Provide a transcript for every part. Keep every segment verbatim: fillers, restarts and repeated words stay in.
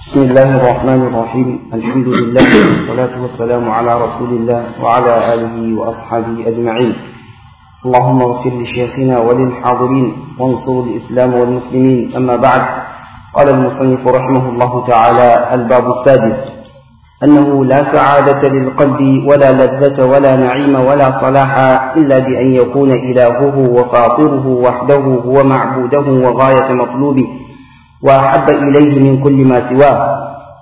بسم الله الرحمن الرحيم. الحمد لله والصلاة والسلام على رسول الله وعلى آله وأصحابه أجمعين. اللهم اغفر لشيخنا وللحاضرين وانصر الإسلام والمسلمين. أما بعد، قال المصنف رحمه الله تعالى: الباب السادس: أنه لا سعادة للقلب ولا لذة ولا نعيم ولا صلاح إلا بأن يكون إلهه وفاطره وحده هو معبوده وغاية مطلوبه وأحب إليه من كل ما سواه.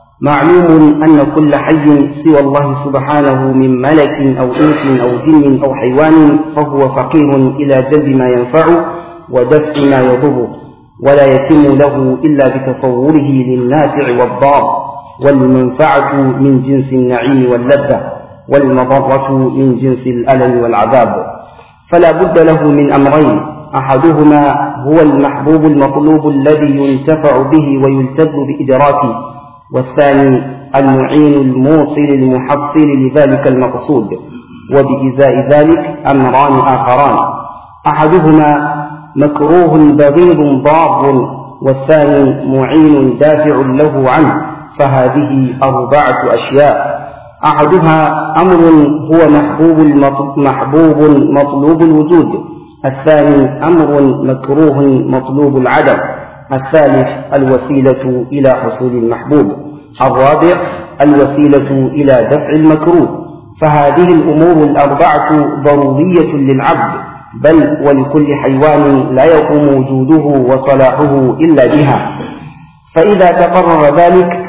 معلوم أن كل حي سوى الله سبحانه من ملك أو إنس أو جن أو حيوان فهو فقير إلى جلب ما ينفعه ودفع ما يضره، ولا يتم له إلا بتصوره للنافع والضار، والمنفعة من جنس النعيم واللذة، والمضرة من جنس الألم والعذاب. فلا بد له من أمرين: أحدهما هو المحبوب المطلوب الذي ينتفع به ويلتذ بإدراكه، والثاني المعين الموصل المحصل لذلك المقصود. وبإزاء ذلك أمران آخران: أحدهما مكروه بغيض ضار، والثاني معين دافع له عنه. فهذه أربعة أشياء: أحدها أمر هو محبوب محبوب مطلوب الوجود، الثاني أمر مكروه مطلوب العدم، الثالث الوسيلة إلى حصول المحبوب، الرابع الوسيلة إلى دفع المكروه. فهذه الأمور الأربعة ضرورية للعبد، بل ولكل حيوان لا يقوم وجوده وصلاحه إلا بها. فإذا تقرر ذلك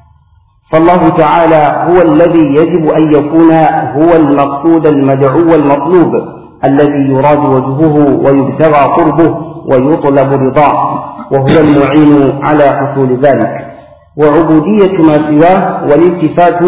فالله تعالى هو الذي يجب أن يكون هو المقصود المدعو المطلوب، الذي يراد وجهه ويبتغى قربه ويطلب رضاه، وهو المعين على حصول ذلك. وعبودية ما سواه والالتفات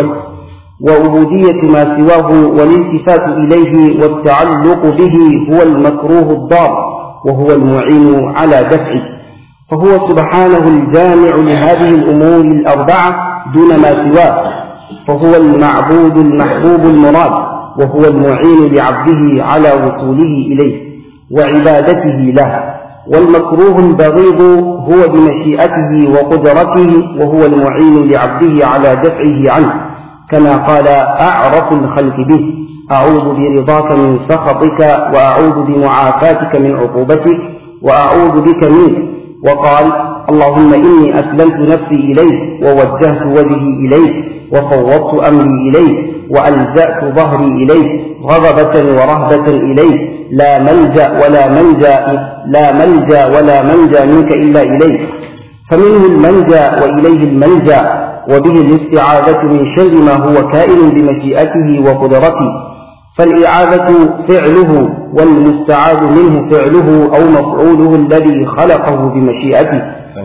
وعبودية ما سواه والالتفات إليه والتعلق به هو المكروه الضار، وهو المعين على دفعه. فهو سبحانه الجامع لهذه الأمور الأربعة دون ما سواه، فهو المعبود المحبوب المراد، وهو المعين لعبده على وصوله إليه وعبادته له. والمكروه البغيض هو بمشيئته وقدرته، وهو المعين لعبده على دفعه عنه، كما قال أعرف الخلق به: أعوذ برضاك من سخطك، وأعوذ بمعافاتك من عقوبتك، وأعوذ بك منك. وقال: اللهم إني أسلمت نفسي إليك، ووجهت وجهي إليك، وفوضت أمري إليك، وألجأت ظهري إليك، رغبة ورهبة إليك، لا ملجأ ولا منجا لا ملجأ ولا منجا منك إلا إليك. فمنه المنجا وإليه الملجأ، وبه الاستعاذة من شر ما هو كائن بمشيئته وقدرته. فالإعاذة فعله، والمستعاذ منه فعله أو مفعوله الذي خلقه بمشيئته.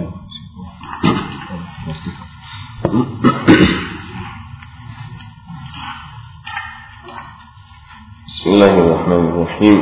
بسم الله الرحمن الرحيم.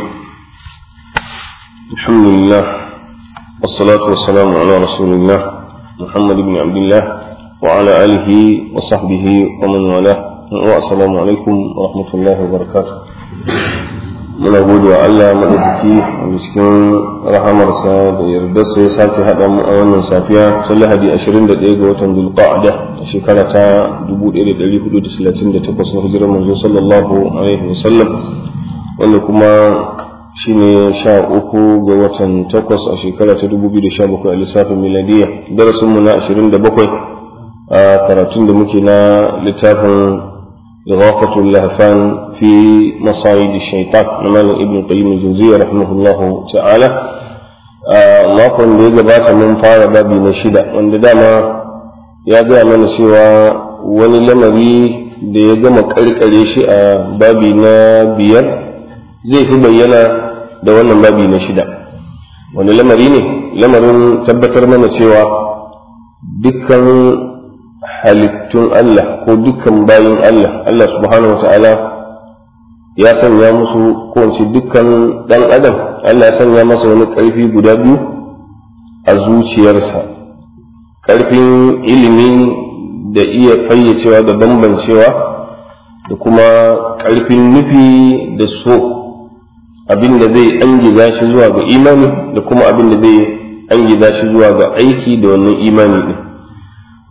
الحمد لله والصلاة والسلام على رسول الله محمد بن عبد الله وعلى آله وصحبه ومن والاه. والسلام عليكم ورحمة الله وبركاته. muna gode wa Allah madaukaki a cikin rahamarsa da yardarsa ya sake haɗa mu a wannan safiya ta Lahadi ashirin da ɗaya ga watan Dhul-Qa'da a shekara ta dubu ɗaya da ɗari hudu da talatin da takwas na hijirar manzo sallallahu alaihi wasallam, wanda kuma shine sha uku ga watan takwas a shekara ta dubu biyu da sha bakwai a lissafin miladiyya. Darasin mu na ashirin da bakwai a karatun da muke na littafin إغاثة اللهفان في مصايد الشيطان نماذج ابن القيم الجوزية رحمه الله تعالى. makon da ya gabata mun fara babi na shida, wanda dama ya gaya mana cewa wani lamari da ya gama karkare shi a babi na biyar zai fi bayyana da wannan babi na shida. wani lamari ne? Lamarin tabbatar mana cewa dukkan halittun Allah ko dukkan bayin Allah, Allah subhanahu wa ta'ala ya sanya musu, ko wace dukkan dan adam Allah ya sanya masa wani ƙarfi guda biyu a zuciyarsa: ƙarfin ilimin da iya fayyacewa da bambancewa, da kuma ƙarfin nufi da so, abin da zai angiza shi zuwa ga imani, da kuma abin da zai angiza shi zuwa ga aiki da wannan imani din.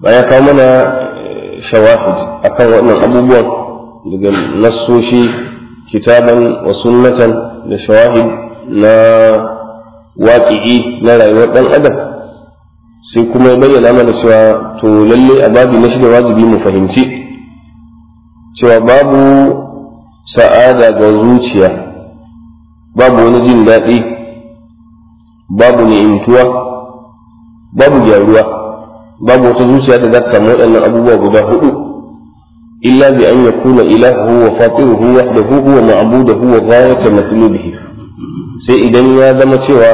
bayan kawo mana shawahid akan waɗannan abubuwan daga nassoshi kitaban wa sunnatan da shawahid na waƙi'i na rayuwar ɗan adam, sai kuma ya bayyana mana cewa to lalle a babi na shida wajibi mu fahimci cewa babu sa'ada ga zuciya, babu wani jin daɗi, babu ni'imtuwa, babu gyaruwa, babu wata zuciya da za ta samu waɗannan abubuwa guda hudu illa bi an yakuna ilahu wa fatiruhu wahdahu huwa ma'buduhu wa ghayatu matlubihi, sai idan ya zama cewa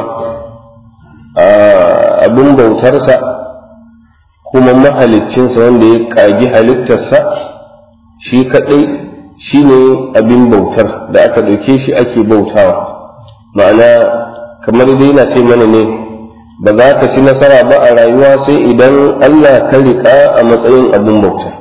abin bautarsa kuma mahaliccinsa wanda ya kagi halittarsa shi kadai shine abin bautar da aka dauke shi ake bautawa. Ma'ana kamar dai yana ce mana ne ba za ka ci nasara ba a rayuwa sai idan Allah ka riƙa a matsayin abin bauta.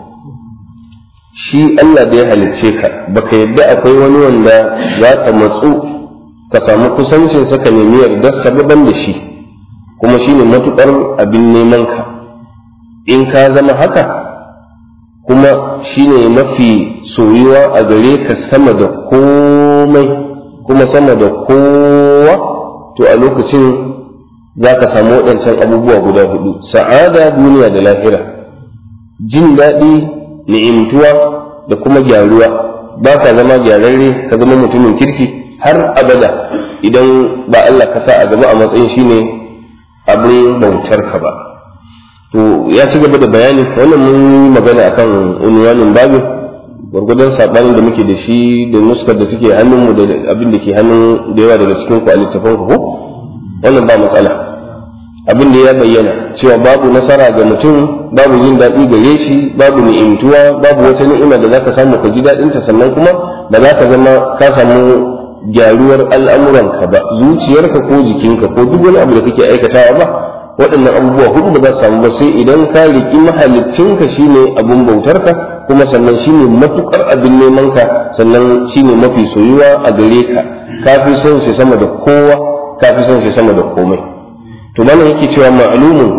Shi Allah da ya halicce ka baka yadda akwai wani wanda za ka matsu ka samu kusancinsa ka nemi yardar sababan da shi, kuma shine matuƙar abin neman ka. In ka zama haka kuma shine mafi soyuwa a gare ka sama da komai kuma sama da kowa, to a lokacin za ka samu waɗancan abubuwa guda hudu: sa'ada duniya da lahira, jin daɗi, ni'imtuwa da kuma gyaruwa. Ba ka zama gyararre ka zama mutumin kirki har abada idan ba Allah ka sa a gaba a matsayin shine abin bautar ka ba. To ya ci gaba da bayani, wannan mun magana akan unwanin babin gwargwadon sabanin da muke da shi da nuskar da suke hannunmu da abin da ke hannun da yawa daga cikin ku a littafin ku, wannan ba matsala. Abin da ya bayyana cewa babu nasara ga mutum, babu jin daɗi gare shi, babu ni'imtuwa, babu wata ni'ima da zaka samu ka ji daɗin ta, sannan kuma ba za ka zama ka samu gyaruwar al'amuranka ba, zuciyarka ko jikinka ko duk wani abu da kake aikatawa ba. Waɗannan abubuwa hudu ba za su samu ba sai idan ka riƙi mahaliccinka shine abin bautarka, kuma sannan shine matukar abin nemanka, sannan shine mafi soyuwa a gare ka, ka fi son shi sama da kowa, ka fi son shi sama da komai. To mana yake cewa ma'lumun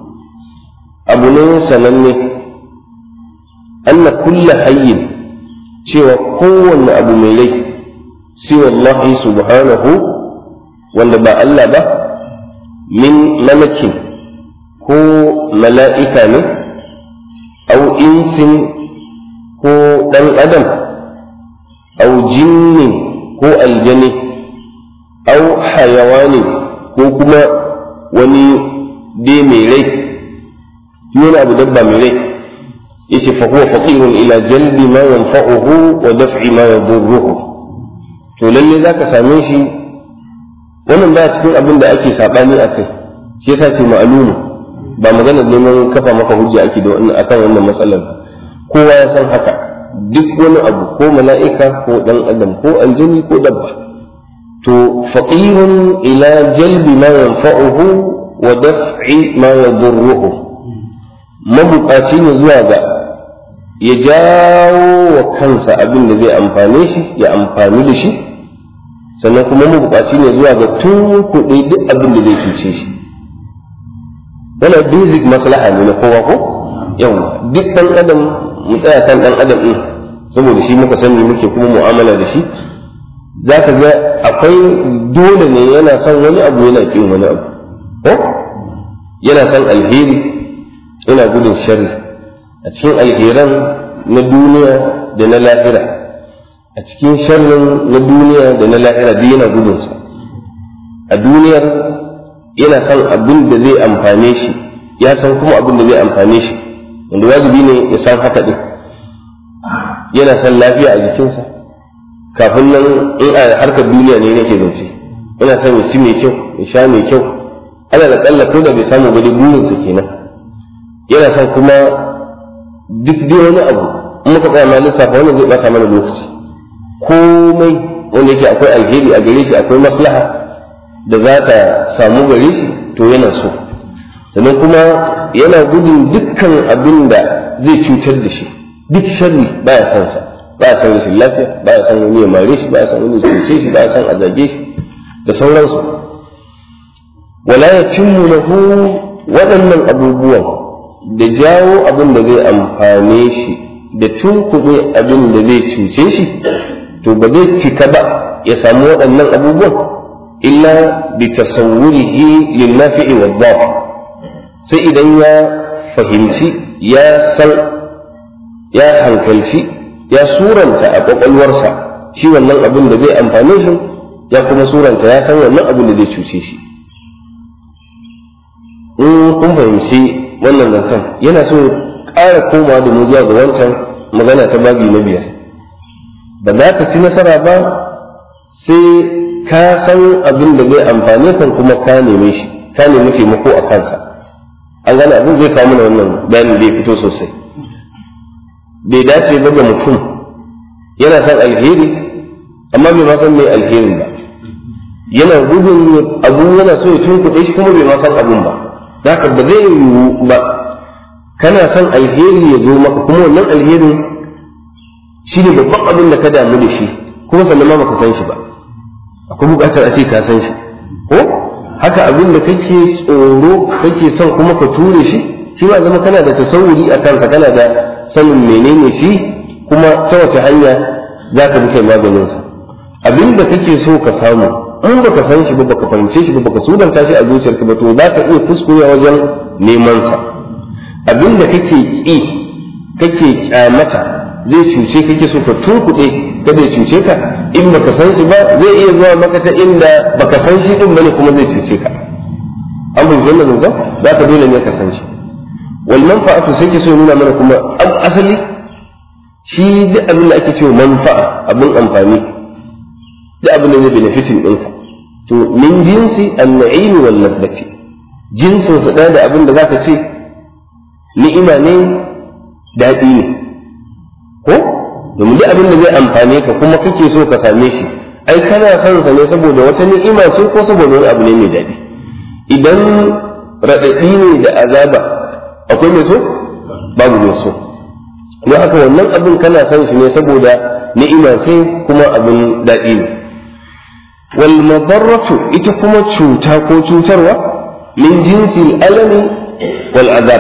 abu ne sananne anna kulla hayyin, cewa kowanne abu mai rai siwa Allah subhanahu wanda ba Allah ba, min malakin ko mala'ika ne, au insin ko ɗan adam, au jinnin ko aljani, au hayawani ko kuma wani dai mai rai, wani abu dabba mai rai, yace fa huwa faqirun ila jalbi ma yanfa'uhu wa daf'i ma yadurruhu. To lalle zaka same shi wannan ba cikin abin da ake sabani a kai, shi yasa ce ma'lumu, ba magana neman kafa maka hujja ake da wannan akan wannan matsalar. Kowa ya san haka, duk wani abu ko mala'ika ko dan adam ko aljini ko dabba, to faqirun ila jalbi ma yanfa'uhu wa daf'i ma yadurruhu, mabuƙaci ne zuwa ga ya jawo wa kansa abin da zai amfane shi ya amfani da shi, sannan kuma mabuƙaci ne zuwa ga tun kuɗi duk abin da zai cuce shi. Wannan basic maslaha ne na kowa ko yawa, duk ɗan adam mu tsaya kan ɗan adam ɗin saboda shi muka sani muke kuma mu'amala da shi. Za ka ga akwai dole ne yana son wani abu yana ƙin wani abu ko yana son alheri yana gudun sharri. A cikin alheran na duniya da na lahira, a cikin sharrin na duniya da na lahira duk yana gudunsa. A duniyar yana son abin da zai amfane shi, ya san kuma abin da zai amfane shi, wanda wajibi ne ya san haka din. Yana son lafiya a jikinsa, kafin nan in a harkar duniya ne nake zance, yana son ya ci mai kyau ya sha mai kyau, ana da kalla ko da bai samu ba dai burinsa kenan. Yana son kuma duk dai wani abu in muka tsaya ma lissafa wannan zai bata mana lokaci, komai wanda yake akwai alheri a gare shi, akwai maslaha da za ta samu gare shi, to yana so. Sannan kuma yana gudun dukkan abin da zai cutar da shi, duk sharri baya son sa, baya son rashin lafiya, baya son wani ya mare shi, baya son wani ya cuce shi, baya son a zage shi da sauransu. Wala yatimmu lahu, waɗannan abubuwan da jawo abin da zai amfane shi da tunkuɗe abin da zai cuce shi to ba zai cika ba ya samu waɗannan abubuwan illa bi tasawwurihi lin nafi'i wad dhar sai idan ya fahimci ya san ya hankalci ya suranta a kwakwalwarsa shi wannan abin da zai amfane shi ya kuma suranta ya san wannan abin da zai cuce shi. in kun fahimci wannan zancen yana so ƙara komawa da mu zuwa ga wancan magana ta babi na biyar. ba za ka ci nasara ba sai ka san abin da zai amfane kan kuma ka neme shi ka nemi taimako a kansa. an gane abin zai kawo mana wannan bayanin da ya fito sosai. bai dace ba ga mutum yana san alheri amma bai ma san mai alherin ba, yana gudun abu yana so ya tunkuɗe shi kuma bai ma san abun ba. haka ba zai yiwu ba kana son alheri ya zo maka kuma wannan alherin shi ne babban abin da ka damu da shi kuma sannan ma baka san shi ba. akwai bukatar a ce ka san shi ko haka abin da kake tsoro kake son kuma ka ture shi shi ma zama kana da tasawuri a kanka, kana da sanin menene shi kuma ta wace hanya za ka bi kai maganinsa. abin da kake so ka samu in baka san shi ba baka fahimce shi ba baka sudanta shi a zuciyarka ba to za ka iya kuskure wajen neman sa. abin da kake ki kake kyamata zai cuce kake so ka tunkuɗe kada ya cuce ka in baka san shi ba zai iya zuwa maka ta inda baka san shi din bane kuma zai cuce ka. an bin wannan zan za ka dole ne ka san shi. wal manfa'atu sai ke so nuna mana kuma asali shi duk abin da ake cewa manfa'a abin amfani duk abin da zai benefitin ɗinka to min jinsi an-na'im wal ladati jinsin sa da abin da zaka ce ni'ima ne daɗi ne ko domin duk abin da zai amfane ka kuma kake so ka same shi ai kana son sa ne saboda wata ni'ima ce ko saboda wani abu ne mai daɗi. idan raɗaɗi ne da azaba akwai mai so babu mai so don haka wannan abin kana son shi ne saboda ni'ima ce kuma abin daɗi ne. wal madarratu ita kuma cuta ko cutarwa min jinsi al-alami wal azab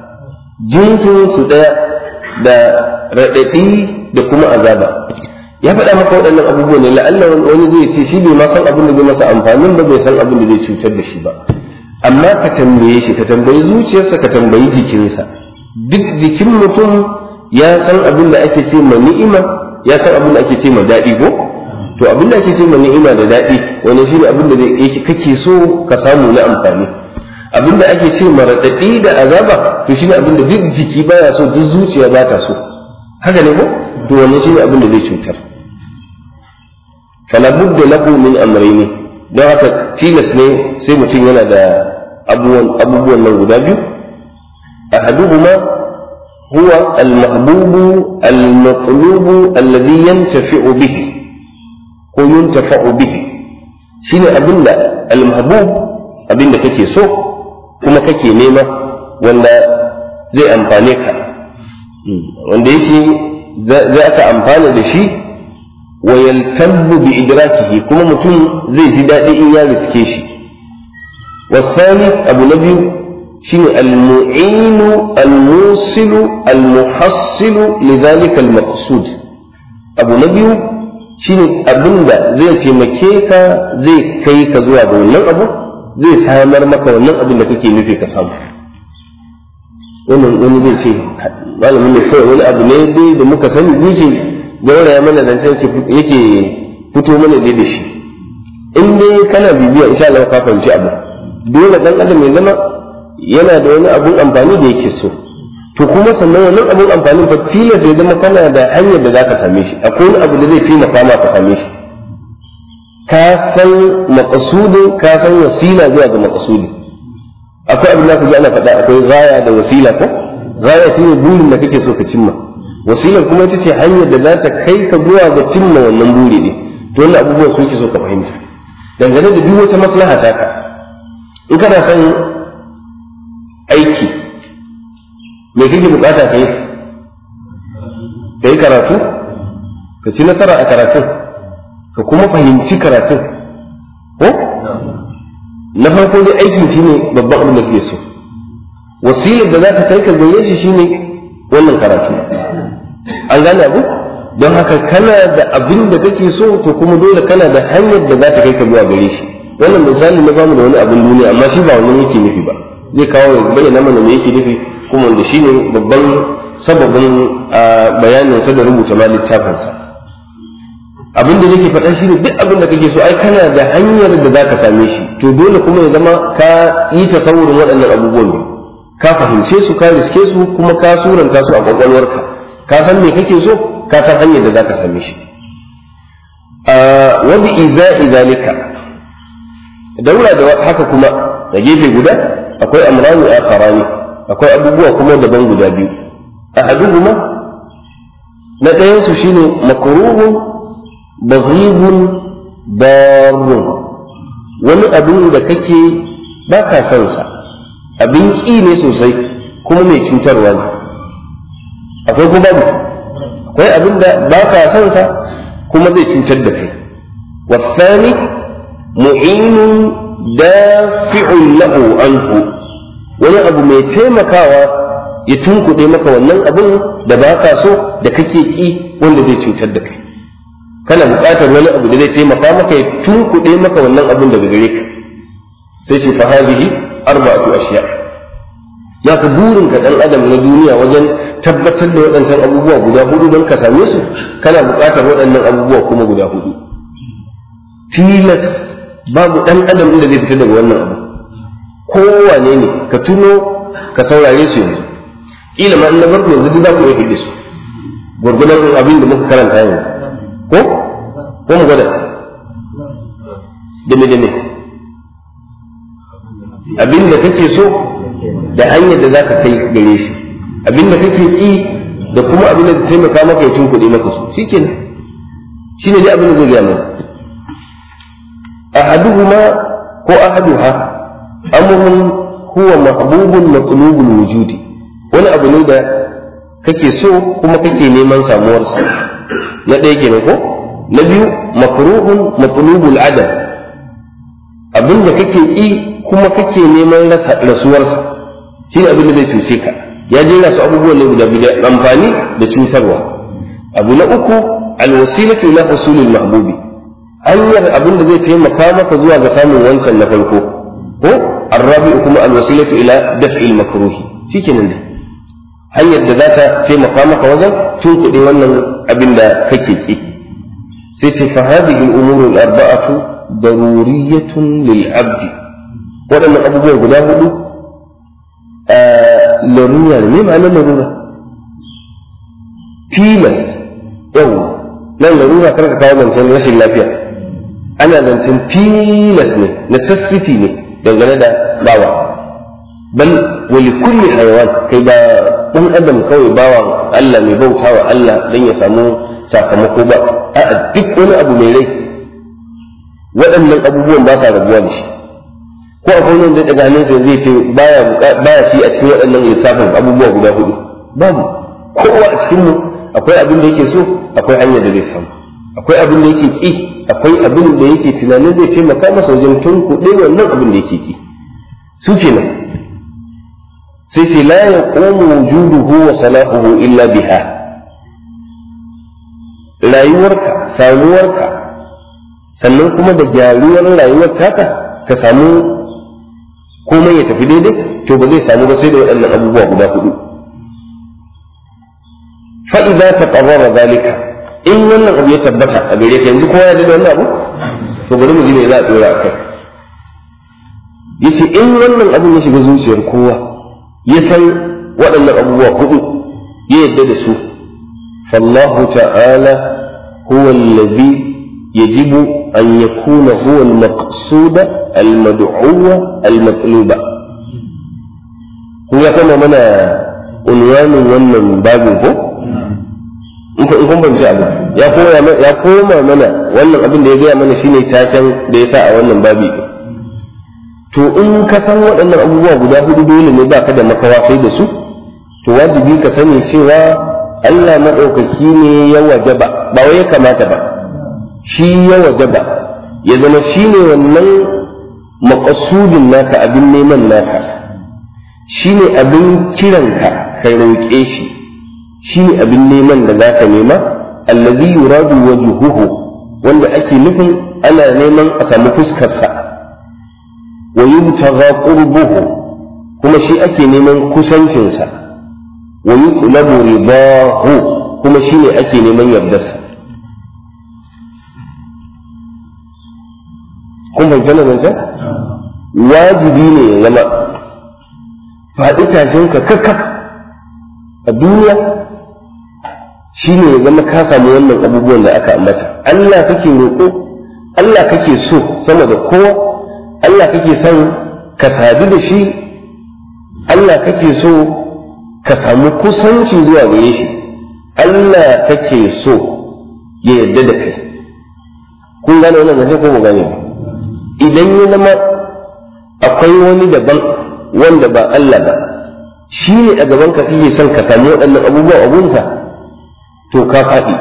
jinsin su daya da raɗaɗi da kuma azaba. ya faɗa maka waɗannan abubuwa ne la'alla wani zai ce shi bai ma san abin da zai masa amfanin ba bai san abin da zai cutar da shi ba. amma ka tambaye shi ka tambayi zuciyarsa ka tambayi jikinsa. duk jikin mutum ya san abin da ake ce ma ni'ima ya san abin da ake ce ma daɗi ko to abin da ake ce ma ni'ima da daɗi wani shi ne abin da kake so ka samu na amfani. abin da ake ce ma raɗaɗi da azaba to shi ne abin da duk jiki baya so duk zuciya ba ta so haka ne ko to wannan shi ne abin da zai cutar. fala budda lahu min amrayni don haka tilas ne sai mutum yana da abubuwan nan guda biyu. ahaduhuma huwa al-mahbubu al-matlubu alladhi yantafi'u bihi ko yuntafa'u bihi shine abinda al-mahbub abinda kake so kuma kake nema wanda zai amfane ka wanda yake za ka amfana da shi wa yaltabbu bi idrakihi kuma mutum zai ji daɗi in ya riske shi. والثاني أبو نبي شنو المعين الموصل المحصل لذلك المقصود. أبو نبي شنو أبندا زي تمكيكا زي كيكا زوا ونن أبو زي سامر مكا ونن أبو لك كي نفيك سامر wannan wani zai ce malamin ne kawai wani abu ne dai da muka sani yake gauraya mana da sai yake fito mana dai da shi. in dai kana bibiya insha Allah ka fahimci abu. dole dan adam ya zama yana da wani abun amfani da yake so to kuma sannan wannan abun amfanin fa tilas ya zama kana da hanyar da zaka same shi. akwai wani abu da zai fi maka ma ka same shi. ka san maqsudin ka san wasila zuwa ga maqsudi. akwai abin da kaji ana faɗa akwai gaya da wasila ko gaya shine burin da kake so ka cimma wasilar kuma ita ce hanyar da za ta kai ka zuwa ga cimma wannan buri ne. to wannan abubuwan su ke so ka fahimta dangane da duk wata maslaha ta ka. in kana son aiki me kake bukata kai kai karatu ka ci nasara a karatun ka kuma fahimci karatun ko na farko dai aikin shine babban abin da kake so wasilar da za ta kai ka gare shi shine wannan karatu. An gane abu? Don haka kana da abin da kake so to kuma dole kana da hanyar da za ta kai ka zuwa gare shi. Wannan misali na bamu da wani abin duniya amma shi ba wannan yake nufi ba, zai kawo ya bayyana mana me yake nufi kuma wanda shine babban sababin bayanin sa da rubuta ma littafin sa. Abin da nake faɗa shine duk abin da kake so ai kana da hanyar da za ka same shi, to dole kuma ya zama ka yi tasawurin waɗannan abubuwan ne, ka fahimce su, ka riske su, kuma ka suranta su a kwakwalwarka, ka san me kake so, ka san hanyar da za ka same shi. Wa bi iza'i zalika, daura da haka kuma da gefe guda akwai amrani akharani, akwai abubuwa kuma daban guda biyu. Ahaduhuma, na ɗayan su shine makruhun baghibun darun, wani abin da kake ba ka son sa, abin ƙi ne sosai kuma mai cutarwa ne. Akwai kuma babu, akwai abin da ba ka son sa kuma zai cutar da kai. Wasani mu'inun dafi'un lahu anhu, wani abu mai taimakawa ya tunkuɗe maka wannan abin da ba ka so da kake ƙi wanda zai cutar da kai. Kana buƙatar wani abu da zai taimaka maka ya tunkuɗe maka wannan abin daga gare ka. Sai ce fa hadhihi arba'atu ashiya. Ya ka burin ka dan adam na duniya wajen tabbatar da waɗannan abubuwa guda hudu don ka same su, kana buƙatar waɗannan abubuwa kuma guda hudu. Tilas babu ɗan adam inda zai fita daga wannan abu. Kowane ne ka tuno ka saurare su yanzu. Kila ma in na barku yanzu duk za ku iya hidde su. Gwargwadon abin da muka karanta yanzu. Ko? Ko mu gwada? Dame dame. Abin da kake so da hanyar da za ka kai gare shi, abin da kake ƙi da kuma abin da taimaka maka ya tunkuɗe maka su, shi kenan. Shi ne dai abin da zai gaya mana. Ahaduhuma ko ahaduha amrun huwa mahbubun matlubul wujudi, wani abu ne da kake so kuma kake neman samuwarsa. Na ɗaya kenan ko? Na biyu makruhun matlubul adam, abin da kake ƙi kuma kake neman rasuwarsa, shi ne abin da zai cuce ka. Ya jera su abubuwan ne guda biyu, amfani da cutarwa. Abu na uku alwasilatu ila husulil mahbubi, hanyar abin da zai taimaka maka zuwa ga samun wancan na farko. Ko arrabi'u kuma alwasilatu ila daf'il makruhi, shikenan dai hanyar da za ta taimaka maka wajen tunkuɗe wannan abin da kake ki. Sai ce fa hadhihi al-umuru al-arba'atu daruriyatun lil 'abdi, waɗannan abubuwan guda hudu larura ne. Me ma'anar larura? Tilas. Yau nan larura kar ka kawo zancen rashin lafiya, ana zancen tilas ne, necessity ne dangane da bawa. Bal wali kulli hayawan, kai ba dan adam kawai bawa Allah mai bautawa Allah dan ya samu sakamako ba, a'a duk wani abu mai rai waɗannan abubuwan ba sa rabuwa da shi. Ko akwai wani da daga hannunsa zai ce baya baya shi a cikin waɗannan lissafin abubuwa guda hudu? Babu. Kowa a cikin mu akwai abin da yake so, akwai hanyar da zai samu, akwai abin da yake ki, akwai abin da yake tunanin zai taimaka masa wajen tunkuɗe wannan abin da yake ki. Su kenan. Sai sai la yaqumu wujuduhu wa salahuhu illa biha. Rayuwarka, samuwarka, sannan kuma da gyaruwar rayuwar taka ka samu komai ya tafi daidai, to ba zai samu ba sai da waɗannan abubuwa guda hudu. Fa'iza ta ƙarrara zalika, in wannan abu ya tabbata a gare ka, yanzu kowa ya da wannan abu, to bari mu ji me za a tsora a kai. Yace in wannan abin ya shiga zuciyar kowa, ya san waɗannan abubuwa hudu, ya yadda da su, fallahu ta'ala huwa allazi yajibu an yakuna huwa al-maqsuda al-mad'uwa al-matluba. Kun ya kama mana unwanin wannan babin ko? In kun bance abu ya koma ya koma mana wannan abin da ya gaya mana shine taken da ya sa a wannan babi. To in ka san waɗannan abubuwa guda hudu dole ne baka da makawa sai da su, to wajibi ka sani cewa Allah maɗaukaki ne ya wajaba, ba wai ya kamata ba, shi ya wajaba ya zama shi ne wannan maƙasudin naka, abin neman naka, shine abin kiranka ka roƙe shi, shine abin neman da zaka nema, allazi yuradu wajhuhu, wanda ake nufin ana neman a samu fuskarsa, wa yubtagha qurbuhu, kuma shi ake neman kusancinsa, wa yutlabu ridahu, kuma shine ake neman yardarsa. kun bayyana nan sai wajibi ne ya zama faɗi tashin ka kakka a duniya shine ya zama ka samu wannan abubuwan da aka ambata. Allah kake roƙo, Allah kake so sama da kowa, Allah kake son ka sadu da shi, Allah kake so ka samu kusanci zuwa gare shi, Allah kake so ya yarda da kai. kun gane wannan zance ko ba gane ba? Idan ya zama akwai wani daban wanda ba Allah ba shi ne a gaban ka kake son ka samu waɗannan abubuwa a gunsa, to ka faɗi,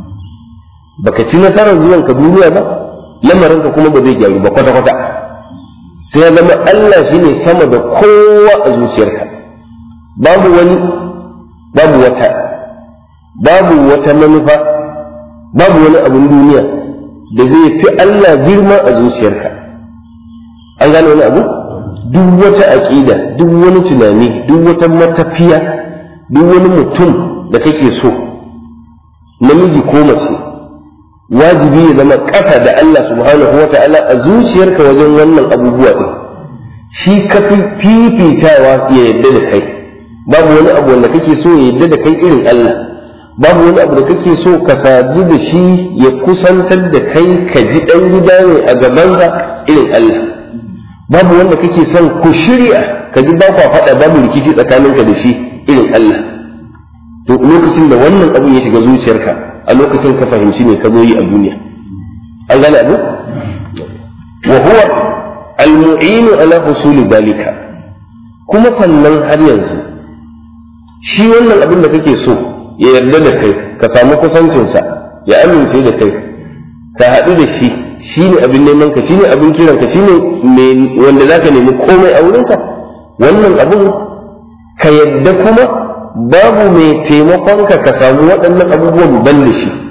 baka ci nasarar zuwan ka duniya ba, lamarin ka kuma ba zai gyaru ba kwata kwata. sai ya zama Allah shi ne sama da kowa a zuciyarka, babu wani, babu wata, babu wata manufa, babu wani abun duniya da zai fi Allah girma a zuciyarka. an gane wani abu? Duk wata aƙida, duk wani tunani, duk wata matafiya, duk wani mutum da kake so, namiji ko mace, wajibi ya zama ƙasa da Allah subhanahu wa ta'ala a zuciyarka wajen wannan abubuwa ɗin. Shi ka fi fifitawa ya yarda da kai, babu wani abu wanda kake so ya yarda da kai irin Allah, babu wani abu da kake so ka sadu da shi ya kusantar da kai ka ji ɗan gida ne a gabansa irin Allah. babu wanda kake son ku shirya ka ji ba ku faɗa, babu rikici tsakaninka da shi irin Allah. To lokacin da wannan abu ya shiga zuciyarka, a lokacin ka fahimci ne ka zo yi a duniya. an gane abu? wa huwa al-mu'inu ala husuli dalika, kuma sannan har yanzu shi wannan abin da kake so ya yarda da kai, ka samu kusancinsa, ya amince da kai, ka haɗu da shi, shi ne abin neman ka, shi ne abin kiran ka, shi ne wanda za ka nemi komai a wurinsa. wannan abin ka yadda kuma babu mai taimakon ka ka samu waɗannan abubuwan ban da shi.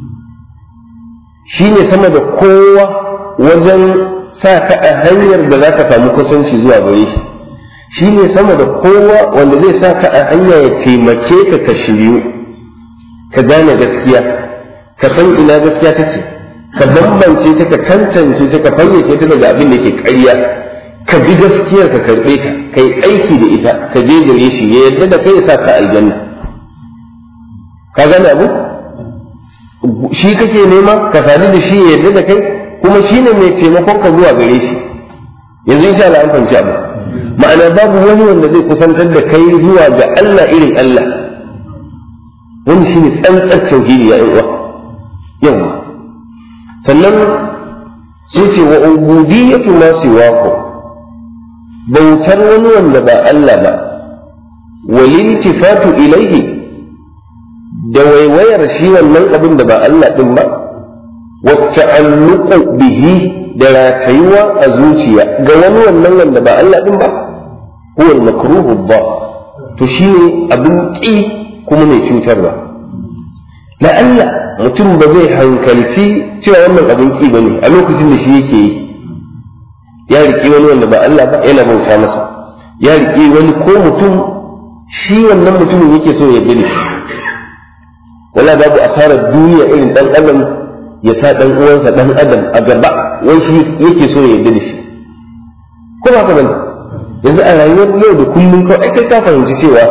shi ne sama da kowa wajen sa ka a hanyar da za ka samu kusanci zuwa gare shi. shi ne sama da kowa wanda zai sa ka a hanya ya taimake ka ka shiryu, ka gane gaskiya, ka san ina gaskiya take, ka bambance ta, ka tantance ta, ka fayyace ta daga abin da ke ƙarya, ka bi gaskiyar ka karɓe ta, ka yi aiki da ita, ka je gare shi ya yarda da kai ya sa ka aljanna. ka gane abu? shi kake nema ka sadu da shi ya yarda da kai, kuma shi ne mai taimakon ka zuwa gare shi. yanzu insha Allah an fahimci abu. ma'ana babu wani wanda zai kusantar da kai zuwa ga Allah irin Allah. wani shi ne tsantsar tauhidi ya uwa. yawa sannan sai ce wa ubudiyatu ma siwaku, bautar wani wanda ba Allah ba, wal iltifatu ilayhi, da waiwayar shi wannan abin da ba Allah din ba, wa ta'alluqu bihi, da ratayuwa a zuciya ga wani wannan wanda ba Allah din ba, huwa al-makruhu ba, to shine abin ki kuma mai cutarwa. la Allah mutum ba zai hankalci cewa wannan abin ki bane a lokacin da shi yake yi. ya riƙe wani wanda ba Allah ba yana bauta masa, ya riƙe wani ko mutum shi wannan mutumin yake so ya gani shi. wala babu asarar duniya irin dan adam ya sa dan uwansa dan adam a gaba wai shi yake so ya gani shi. ko ba ka bane? yanzu a rayuwar yau da kullum kawai kai ka fahimci cewa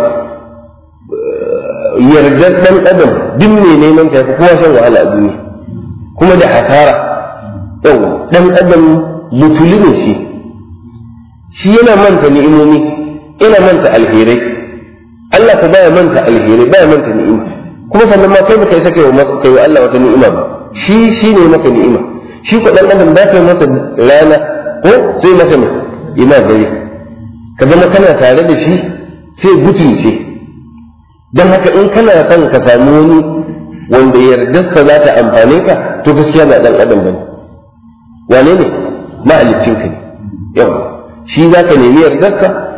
yardar dan adam duk ne neman ta fi kowa shan wahala a duniya, kuma da hasara. yau dan adam mutuli ne shi, shi yana manta ni'imomi, yana manta alherai. Allah ta baya manta alherai, baya manta ni'ima, kuma sannan ma kai baka yi saka kai wa Allah wata ni'ima ba. shi shi ne maka ni'ima. shi ko dan adam da kai masa rana ko sai masa ne ina gari, ka zama kana tare da shi sai butulce. don haka in kana son ka samu wani wanda yardarsa za ta amfane ka, to gaskiya ba dan adam bane. wane ne? mahaliccinka ne. yau shi za ka nemi yardarsa,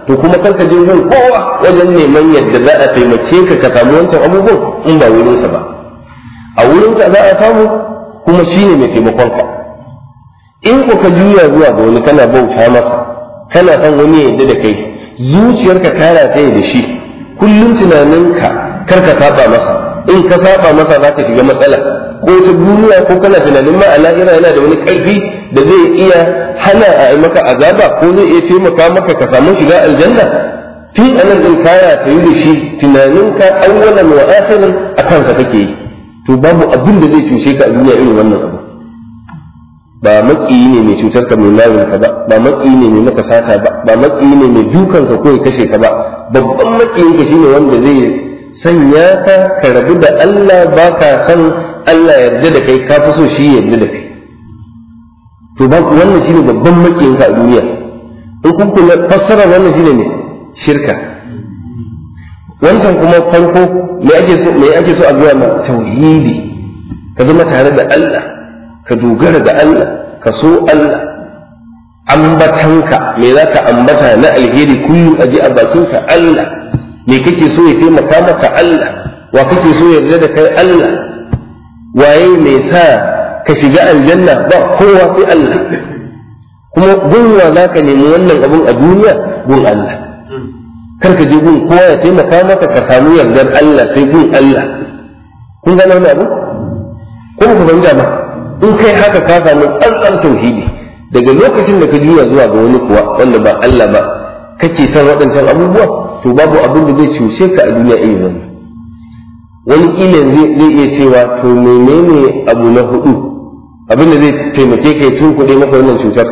to kuma karka je gun kowa wajen neman yadda za a taimake ka ka samu wancan abubuwan in ba wurinsa ba. A wurinsa za a samu kuma shi ne mai taimakonka. In ku ka juya zuwa ga wani kana bauta masa kana son wani ya yadda da kai, zuciyarka ta rataye da shi, kullum tunaninka kar ka saba masa, in ka saba masa za ka shiga matsala ko ta duniya ko kana tunanin ma a lahira yana da wani ƙarfi da zai iya hana a yi maka azaba ko zai iya taimaka maka ka samu shiga aljanna, tun anan din kaya ta yi da shi tunaninka awwalan wa akhiran akan sa kake yi, to babu abin da zai cuce ka a duniya irin wannan abu. Ba maƙiyi ne mai cutar ka mai layin ka ba, ba maƙiyi ne mai maka sata ba, ba maƙiyi ne mai dukan ka ko ya kashe ka ba. Babban maƙiyin ka shine wanda zai sanya ka ka rabu da Allah, ba ka san Allah yarda da kai, ka fi so shi yarda da kai. To ba wannan shine babban maƙiyin ka a duniya. In kun kula fassara wannan shine ne shirka. Wancan kuma farko me ake so me ake so a zuwa ma tauhidi, ka zama tare da Allah, ka dogara da Allah, ka so Allah. Ambatanka me za ka ambata na alheri kullum aje a bakinka Allah, me kake so ya taimaka maka Allah, wa kake so ya yarda da kai Allah, waye me sa ka shiga aljanna ba kowa sai Allah. Kuma gunwa za ka nemi wannan abun a duniya gun Allah, kar ka je gun kowa ya taimaka maka ka samu yardar Allah sai gun Allah. Kun gane wani abu ko ku fahimta ba? In kai haka ka samu tsantsan tauhidi. Daga lokacin da ka juya zuwa ga wani kuwa wanda ba Allah ba, kake san waɗancan abubuwa, to babu abin da zai cuce ka a duniya irin wannan. Wani kila zai iya cewa to menene abu na hudu, abin da zai taimake ka ya tunkuɗe maka wannan cutar?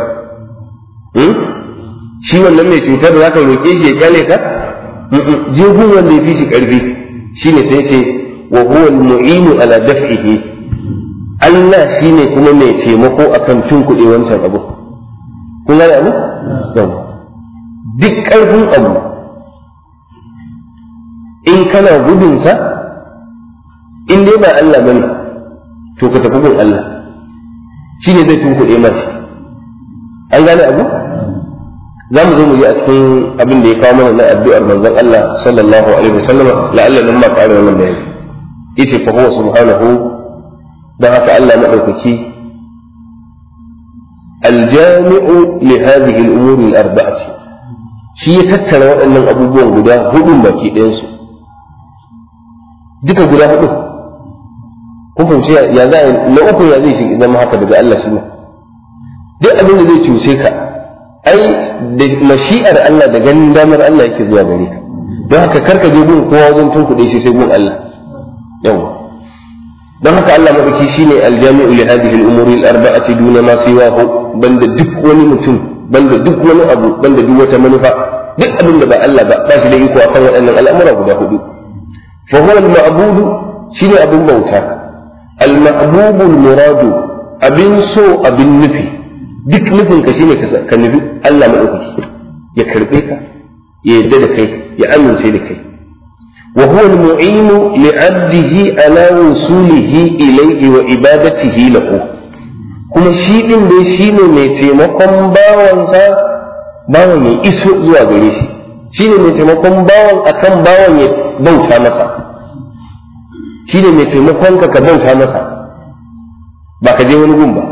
Shi wannan mai cutar za ka roƙe shi ya kyale ka? Je gun wanda ya fi shi ƙarfi, shine sai ce wa huwa al-mu'inu ala daf'ihi. Allah shi ne kuma mai taimako a kan tunkuɗe wancan abu. Kun gane abu? Duk ƙarfin abu, in kana gudunsa, in dai ba Allah ba ne, to ka tafi gun Allah, shi ne zai tunkuɗe mashi. An gane abu? Za mu zo mu yi a cikin abin da ya kawo mana na addu'ar manzon Allah sallallahu alaihi wasallam, la'alla nan ma ƙara wannan bayani. Yace fa huwa subhanahu, don haka Allah maɗaukaki aljami'u li hadhihi al-umuri al-arba'ati, shi ya tattara waɗannan abubuwan guda hudu baki ɗayansu, duka guda hudu. kun fahimci ya za na uku ya zai shi zama haka daga Allah shi ne. Duk abin da zai cuce ka ai da mashi'ar Allah da ganin damar Allah yake zuwa gare ka, don haka karka je gun kowa wajen tunkuɗe shi sai gun Allah. yawa don haka Allah madauki shine aljami'u li hadhihi al-umuri al-arba'ati duna ma siwahu, banda duk wani mutum, banda duk wani abu, banda duk wata manufa, duk abin da ba Allah ba ba shi da iko akan waɗannan al'amura guda hudu. fa huwa al-ma'budu shine abin bauta, al-ma'bubu al-muradu abin so abin nufi, duk nufin ka shine ka nufi Allah madauki ya karbe ka, ya yarda da kai, ya amince da kai. وهو المعين لعبده على وصوله إليه وإبادته له، كما شيء من شيء من تيمكم باوانسا باوان يسوء زوا غريش، شيء من تيمكم باوان أكم باوان يبوتا مسا، شيء من تيمكم كبوتا مسا باك جيوان غنبا.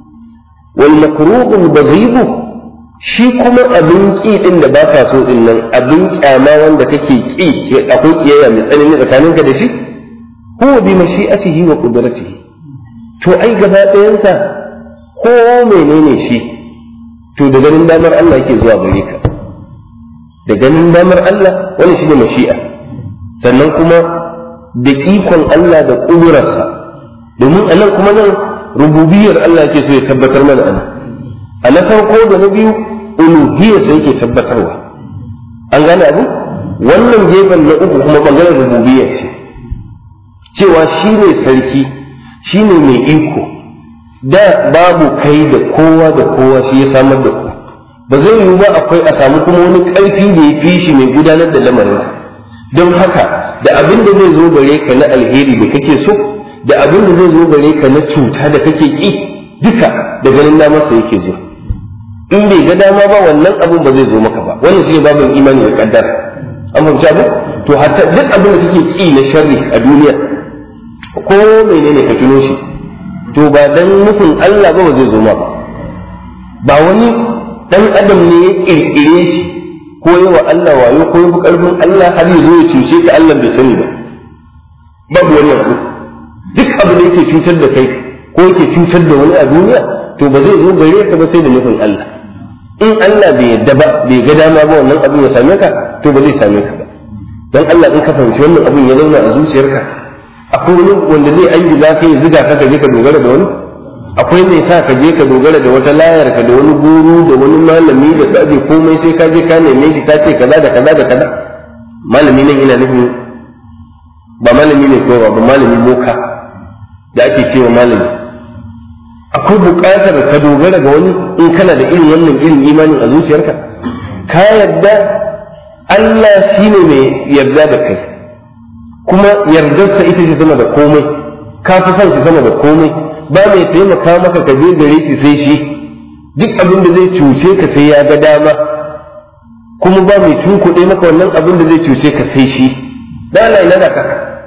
والمكروه البغيض shi kuma abin ƙi ɗin da ba ka so ɗin nan, abin ƙyama wanda kake ƙi akwai ƙiyayya mai tsanani tsakaninka da shi, huwa bi mashi'atihi wa qudratihi, to ai gaba ɗayansa ko menene shi to da ganin damar Allah yake zuwa gare ka, da ganin damar Allah wani shi ne mashi'a, sannan kuma da ikon Allah da ƙudurarsa, domin a nan kuma nan rububiyar Allah yake so ya tabbatar mana a nan. A na farko da na biyu uluhiyar sai yake tabbatarwa, an gane abu. Wannan gefen na uku kuma bangaren rububiyya ce, cewa shi ne sarki, shi ne mai iko, da babu kai da kowa da kowa shi ya samar da ku, ba zai yiwu ba akwai a samu kuma wani ƙarfi da ya fi shi mai gudanar da lamarin. Don haka da abin da zai zo gare ka na alheri da kake so, da abin da zai zo gare ka na cuta da kake ƙi, duka da ganin damarsa yake zo. in bai ga dama ba wannan abin ba zai zo maka ba. Wannan shine babin imani da kaddara. An fahimci abu? To hatta duk abin da kake ki na sharri a duniya ko menene ka tuno shi, to ba dan nufin Allah ba zai zo maka. Ba wani dan adam ne ya kirkire shi ko yi wa Allah wayo ko yi karfin Allah har ya zo ya cuce ka Allah bai sani ba. Babu wani abu. Duk abu da yake cutar da kai ko yake cutar da wani a duniya to ba zai zo gare ka ba sai da nufin Allah. In Allah bai yadda ba bai ga dama ba wannan abin ya same ka to ba zai same ka ba. Dan Allah in ka fahimci wannan abin ya zauna a zuciyarka, akwai wani wanda zai ayyuka ka ya ziga ka ka je ka dogara da wani? Akwai mai sa ka je ka dogara da wata layar ka da wani guru da wani malami da tsabi komai sai ka je ka neme shi ka ce kaza da kaza da kaza? Malami nan ina nufin ba malami ne ko ba malami boka da ake cewa malami. Akwai buƙatar ka dogara ga wani in kana da irin wannan irin imanin a zuciyarka? Ka yarda Allah shine mai yarda da kai, kuma yardarsa ita ce sama da komai, ka fi son shi sama da komai, ba mai taimaka maka ka je gare shi sai shi, duk abin da zai cuce ka sai ya ga dama, kuma ba mai tunkuɗe maka wannan abin da zai cuce ka sai shi. Da Allah ina da ka?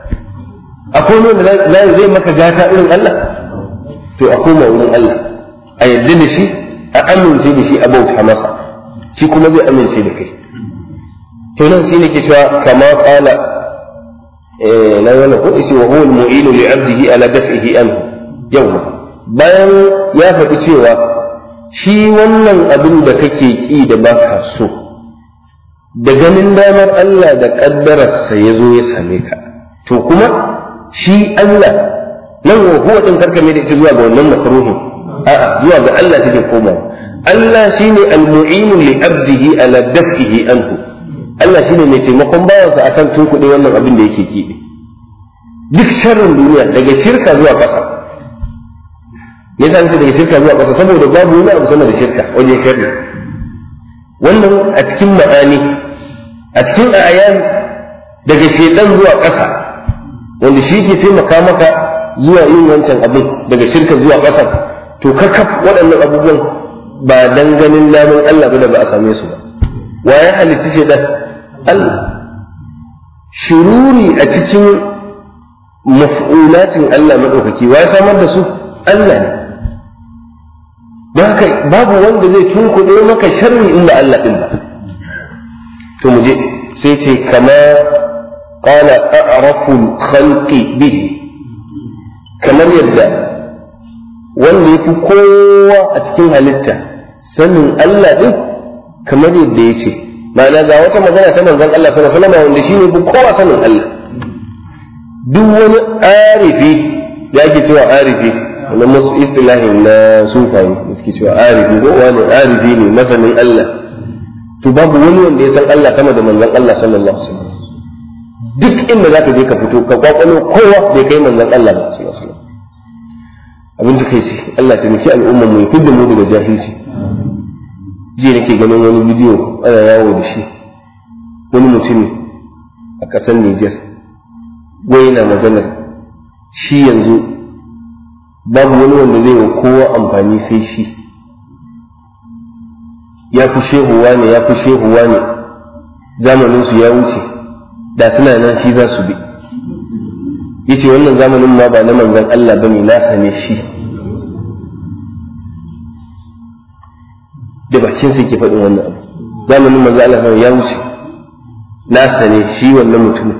Akwai wanda zai maka gata irin Allah? To a koma wurin Allah, a yarda da shi, a amince da shi, a bauta masa, shi kuma zai amince da kai. To nan shi ne ke cewa kama qala eh la yana ko isi wa huwa al-mu'inu li 'abdihi ala daf'ihi anhu. Yau bayan ya faɗi cewa shi wannan abin da kake ki da baka so da ganin damar Allah da kaddararsa ya zo ya same ka, to kuma shi Allah nan wa huwa din karka mai da ita zuwa ga wannan makruhin, a'a zuwa ga Allah take komawa. Allah shine al-mu'inu li 'abdihi ala daf'ihi anhu. Allah shine mai taimakon bawansa akan tunkuɗe wannan abin da yake ki. Duk sharrin duniya daga shirka zuwa ƙasa. Me yasa nace daga shirka zuwa ƙasa? Saboda babu wani abu sama da shirka wajen sharri. Wannan a cikin ma'ani, a cikin ayan daga shedan zuwa ƙasa, wanda shi ke taimaka maka zuwa yin wancan abin daga shirka zuwa ƙasa, to kakaf waɗannan abubuwan ba dan ganin namun Allah ba da ba a same su ba. Wa ya halitta shedan? Allah. Shururi a cikin maf'ulatin Allah madaukaki wa ya samar da su? Allah ne. Don haka babu wanda zai tunkuɗe maka sharri in ba Allah ɗin ba. To mu je sai ce kama qala a'rafu khalqi bihi, kamar yadda wanda yafi kowa a cikin halitta sanin Allah ɗin, kamar yadda ya ce ma'ana ga wata magana ta manzon Allah sallallahu alaihi wasallam wanda shine duk kowa sanin Allah. Duk wani arifi da ake cewa arifi wannan musu istilahin na sufayi da suke cewa arifi ko wani arifi ne masanin Allah, to babu wani wanda ya san Allah sama da manzon Allah sallallahu alaihi wasallam. Duk inda zaka je ka fito ka kwakwalo kowa bai kai manzon Allah sallallahu alaihi wasallam. Abin da kai ce Allah ta miki al'umma mu ya fidda mu daga jahilci. Jiya nake ganin wani bidiyo ana yawo da shi, wani mutum a ƙasar Nijar wai yana maganar shi yanzu babu wani wanda zai wa kowa amfani sai shi, ya fi shehuwa ne ya fi shehuwa ne zamaninsu ya wuce da suna nan shi za su bi. Yace wannan zamanin ma ba na manzon Allah bane, nasa ne shi. Da bakin sai ke faɗin wannan abu, zamanin manzo Allah ya wuce, nasa ne shi wannan mutumin.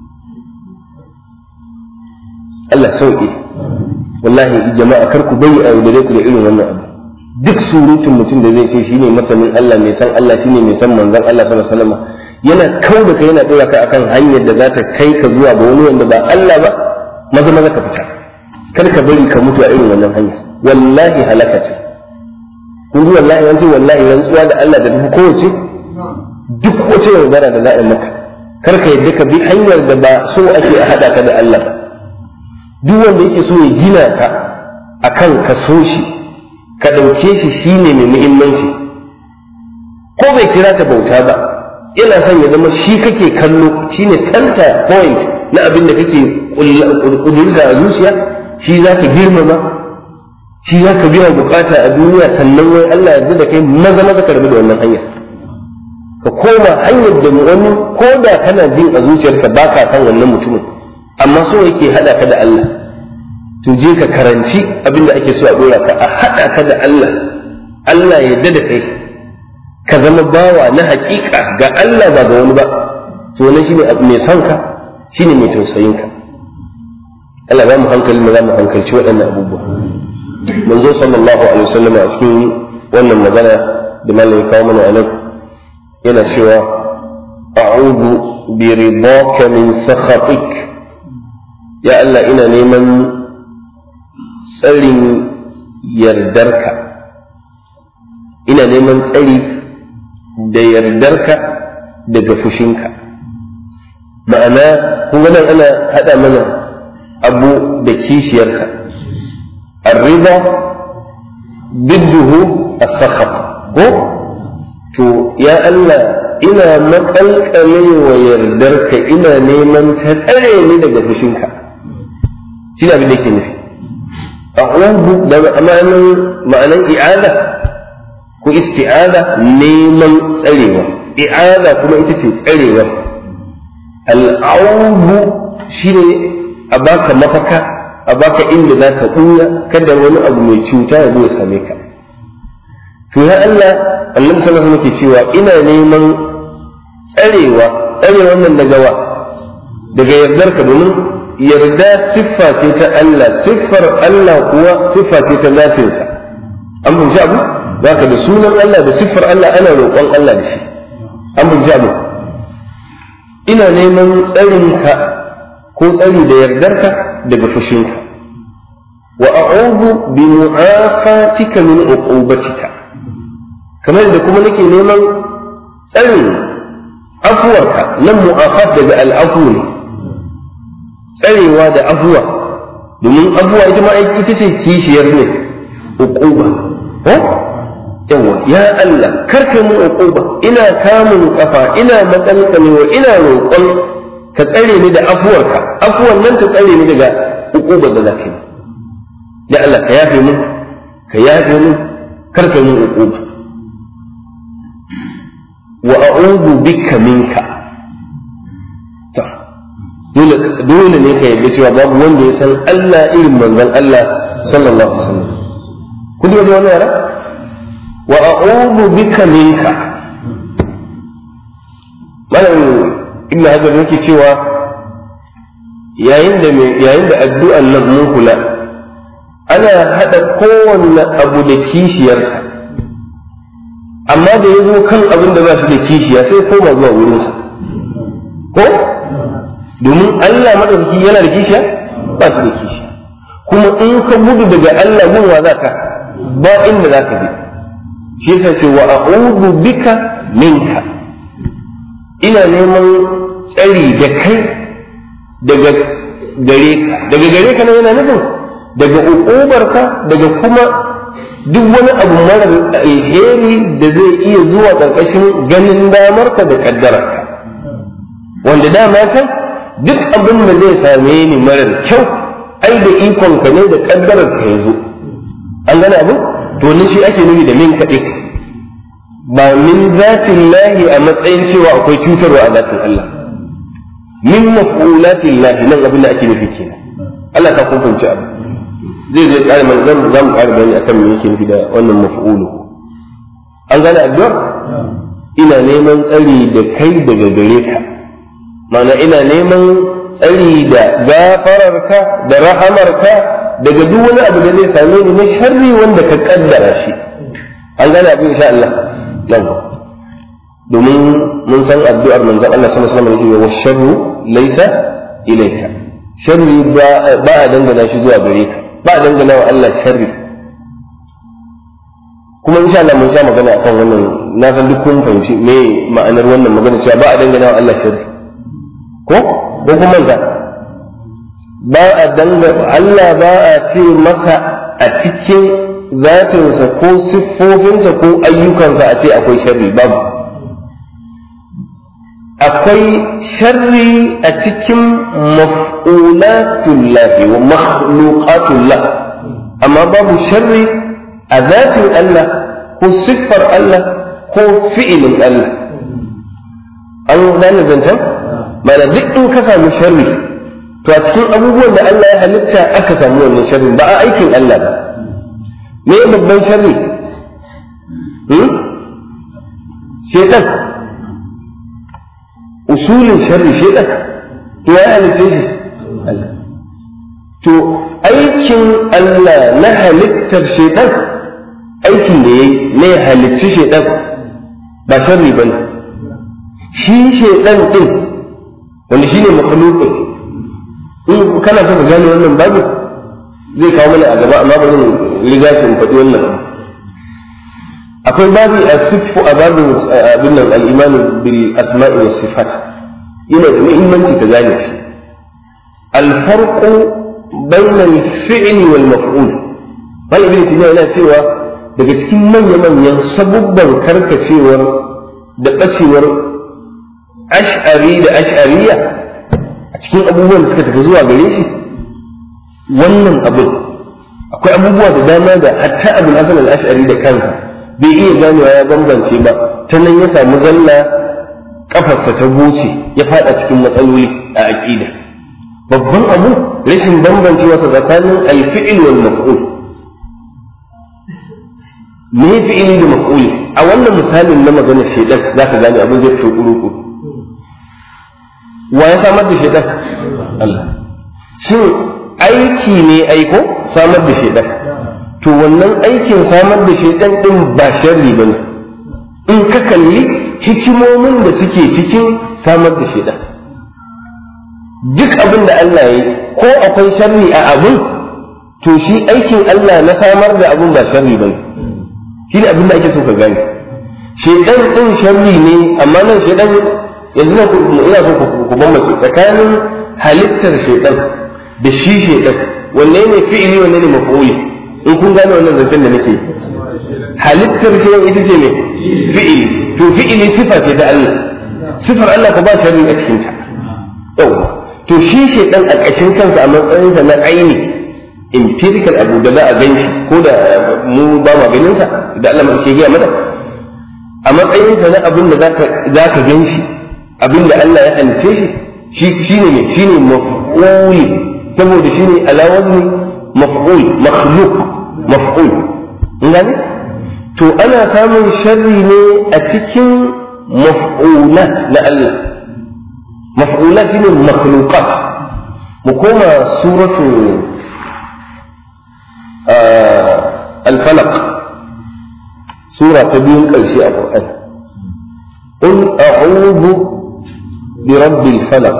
Allah sauke. Wallahi jama'a kar ku bai a yaudare ku da irin wannan abu. Duk surutun mutum da zai ce shine masanin Allah, mai san Allah, shine mai san manzon Allah sallallahu alaihi wasallam, yana kauda kai yana dora ka akan hanyar da za ta kai ka zuwa ga wani wanda ba Allah ba, maza maza ka fita. Kar ka bari ka mutu a irin wannan hanya. Wallahi halaka ce. kun ji wallahi yanzu wallahi rantsuwa da Allah da duk kowace duk wace yaudara da za a yi maka kar ka yadda ka bi hanyar da ba so ake a hada ka da Allah ba. Duk wanda yake so ya gina ka akan ka so shi ka ɗauke shi shine mai muhimmanci, ko bai kira ta bauta ba yana son ya zama shi kake kallo shine center point na abin da kake kudurta a zuciya, shi za ka girmama, shi za ka biya bukata a duniya sannan wai Allah ya da kai maza maza ka rabu da wannan hanyar ka koma hanyar da wani ko da kana jin a zuciyarka ba ka san wannan mutumin amma so yake hada ka da Allah to je ka karanci abinda ake so a dora ka a hada ka da Allah Allah ya yarda da kai ka zama bawa na hakika ga Allah ba ga wani ba to wannan shine abu mai son ka shine mai tausayin ka Allah ba mu hankali mu za mu hankalci waɗannan abubuwa manzo sallallahu alaihi wasallam a cikin wannan magana da malai ya kawo mana anan yana cewa a'udhu bi ridaka min sakhatik ya Allah ina neman tsarin yardarka ina neman tsari da yardarka daga fushinka ma'ana kun ga nan ana hada mana abu da kishiyarsa الرضا ضده السخط ko to ya Allah ina makalkale wa yardarka ina neman ta tsare ni daga fushinka shi da abin da ke nufi a'udhu da ma'anan ma'anan i'ada ko isti'ada neman tsarewa i'ada kuma ita ce tsarewa al'audu shine a baka mafaka a baka inda za ka ɓuya kada wani abu mai cuta ya zo ya same ka to ya Allah Allah sallallahu alaihi cewa ina neman tsarewa tsarewa nan daga wa daga yardar ka domin yarda siffa ce ta Allah siffar Allah kuwa siffa ce ta zatinsa an fahimci abu zaka da sunan Allah da siffar Allah ana roƙon Allah da shi an fahimci abu ina neman tsarinka ko tsari da yardarka daga fushinka wa a'udhu bi mu'afatika min uqubatika kamar da kuma nake neman tsarin afuwarka nan mu'afat daga al'afu ne tsarewa da afuwa domin afuwa ita ma ita ce kishiyar ne uquba ko yawa ya Allah karka mun uquba ina kamun kafa ina matsalkalewa ina roƙon ka tsare ni da afuwarka afuwan nan ta tsare ni daga uqubar da zaka yi ya Allah ka yafe mun ka yafe mun kar ka mun uquba wa a'udhu bika minka to dole dole ne ka yarda cewa babu wanda ya san Allah irin manzon Allah sallallahu alaihi wasallam kun ji wannan yara wa a'udhu bika minka malam ibn hajar yake cewa yayin da yayin da addu'an nan mun kula ana hada kowanne abu da kishiyarsa amma da ya zo kan abin da ba shi da kishiya sai koma zuwa wurinsa ko domin Allah madaukaki yana da kishiya ba shi da kishiya kuma in ka gudu daga Allah gun wa zaka ba inda zaka bi shi yasa ce wa a'udhu bika minka ina neman tsari da kai daga gare ka daga gare ka yana nufin daga uƙubarka daga kuma duk wani abu mara alheri da zai iya zuwa ƙarƙashin ganin damarka da ƙaddararka wanda dama kan duk abin da zai same ni marar kyau ai da ikonka ne da ƙaddararka ya zo an gane abu to ni shi ake nufi da min kaɗe ba min zatin lahi a matsayin cewa akwai cutarwa a zatin Allah min maf'ulatin lahi nan abin da ake nufi kenan Allah ka kun fahimci abu zai zai ƙara man zan zamu ƙara bayani akan me yake nufi da wannan maf'ulu an gane addu'ar ina neman tsari da kai daga gare ka ma'ana ina neman tsari da gafararka da rahamarka daga duk wani abu da zai same ni na sharri wanda ka kaddara shi an gane abin insha Allah yawa domin mun san addu'ar manzon Allah sallallahu alaihi wasallam wa sharru laysa ilayka sharri ba a dangana shi zuwa gare ka ba a dangana wa Allah sharri kuma insha Allah mun sha magana akan wannan na san duk kun fahimci me ma'anar wannan magana cewa ba a dangana wa Allah sharri ko ko kuma ga ba a dangana Allah ba a ce masa a cikin zatinsa ko siffofinsa ko ayyukansa a ce akwai sharri babu akwai sharri a cikin maf'ulatullah wa makhluqatullah amma babu sharri a zatin Allah ko siffar Allah ko fi'ilin Allah. An gane zancen? Mana duk in ka samu sharri to a cikin abubuwan da Allah ya halitta aka samu wannan sharri ba a aikin Allah ba. Me babban sharri? Hmm? Shaitan. Usulin sharri shaitan. To ya halitta shi Allah. To aikin Allah na halittar shaitan aikin da ya ne halitta shaitan ba sharri ba ne. Shi shaitan ɗin wanda shi ne makhluqin in kana so ka gane wannan babu zai kawo mana a gaba amma ba zan riga shi in faɗi wannan akwai babu a siffu a babu abin nan al-imanu bil asma'i was sifat yana da muhimmanci ka gane shi al-farqu bayna al-fi'l wal maf'ul wal ibn taymiya yana cewa daga cikin manya-manyan sabubban karkacewar da ɓacewar ash'ari da ash'ariya a cikin abubuwan da suka tafi zuwa gare shi wannan abin akwai abubuwa da dama da hatta abin hasan al-ash'ari da kansa bai iya ganewa ya bambance ba ta nan ya samu zalla kafarsa ta goce ya fada cikin matsaloli a aqida babban abu rashin bambancewa tsakanin al-fi'l wal maf'ul me fi'ili da maf'ul a wannan misalin na maganar shaitan zaka gane abin zai fito kuru wa ya samar da shaitan Allah shin aiki ne aiko samar da shaitan to wannan aikin samar da shaitan din ba sharri bane in ka kalli hikimomin da suke cikin samar da shaitan duk abin da Allah ya yi ko akwai sharri a abin to shi aikin Allah na samar da abin ba sharri bane shi ne abin da ake so ka gane shaitan din sharri ne amma nan shaitan yanzu na ina so ku bambance tsakanin halittar shaitan da shi shaitan wanne ne fi'ili wanne ne maf'uli in kun gane wannan zancen da nake halittar shaitan ita ce ne fi'ili to fi'ili sifa ce ta Allah sifar Allah ko ba sharri a cikin ta yau to shi shaitan a ƙashin kansa a matsayinsa na aini empirical abu da za a gan shi ko da mu ba ma ganin sa da Allah mai ke gaya mata a matsayinsa na abin da za ka gan shi abin da Allah ya halice shi shi ne shi ne maf'uli saboda shi ne alawazni maf'ul makhluq maf'ul ngani to ana samun sharri ne a cikin maf'ulat na Allah maf'ulat ne makhluqat mu koma suratu al-falaq sura ta biyun ƙarshe a Qur'ani قل أعوذ برب الفلق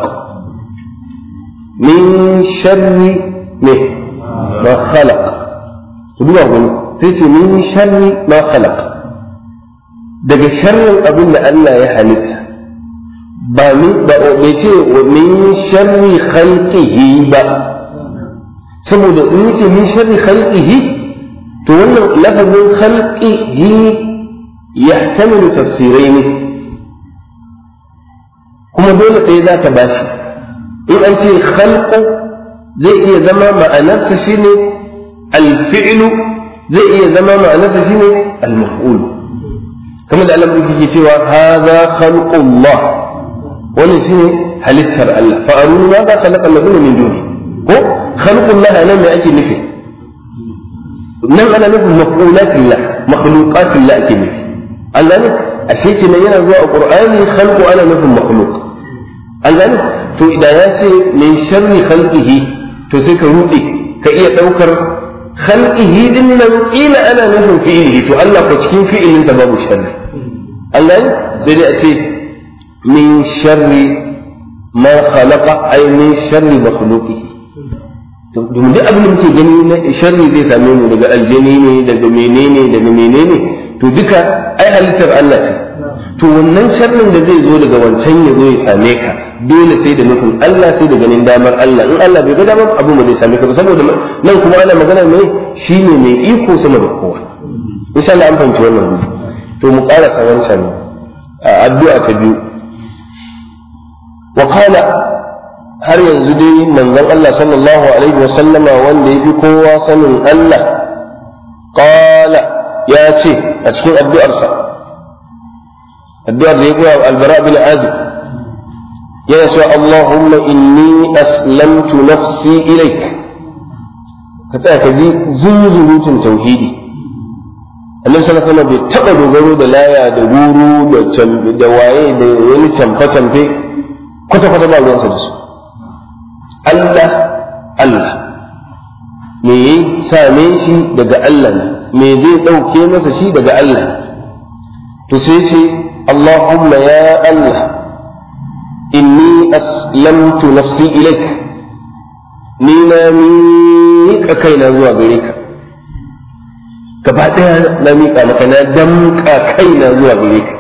من شر ما خلق تقول تيجي من شر ما خلق daga sharrin abin da Allah ya halitta ba min ba bai ce min sharri khalqihi ba saboda in yake min sharri khalqihi to wannan lafazin khalqihi yahtamilu tafsiraini kuma dole ɗaya za ka bashi in an ce khalqu zai iya zama ma'anarsa shine alfi'lu zai iya zama ma'anarsa shine almaf'ul kamar da Allah yake cewa hadha khalqullah wannan shine halittar Allah fa aruni ma za khalaqa alladhina min duni ko khalqullah nan me ake nufi nan ana nufin maf'ulatillah makhluqatillah ake nufi an gane ashe kenan yana zuwa a qur'ani khalqu ana nufin makhluq an gane to idan ya ce min sharri khalqihi to sai ka rude ka iya daukar khalqihi din nan kila ana nufin fi'ilihi to Allah ko cikin fi'ilin ta babu sharri an gane sai dai a ce min sharri ma khalaqa ay min sharri makhluqihi to duk abin da muke gani na sharri zai same mu daga aljani ne daga menene daga menene to duka ai halittar Allah ce to wannan sharrin da zai zo daga wancan ya zo ya same ka dole sai da nufin Allah sai da ganin damar Allah in Allah bai ga damar abu ba zai same ka ba saboda nan kuma ana magana ne shine mai iko sama da kowa insha Allah an fahimci wannan rubutu to mu karasa wancan addu'a ta biyu wa qala har yanzu dai manzon Allah sallallahu alaihi wa sallama wanda yafi kowa sanin Allah qala ya ce a cikin addu'arsa addu'ar da ya koya al-Bara bin Azib yana cewa Allahumma inni aslamtu nafsi ilaik ka tsaya ka ji zunzurutun tauhidi annabi sallallahu alaihi wasallam bai taba dogaro da laya da guru da da waye da wani tamfa tamfe kwata kwata ba ruwansa da su Allah Allah me ya same shi daga Allah ne me zai ɗauke masa shi daga Allah to sai ce Allahumma ya Allah inni aslamtu nafsi ilaik ni na miƙa kaina zuwa gare ka gaba ɗaya na miƙa maka na damƙa kaina zuwa gare ka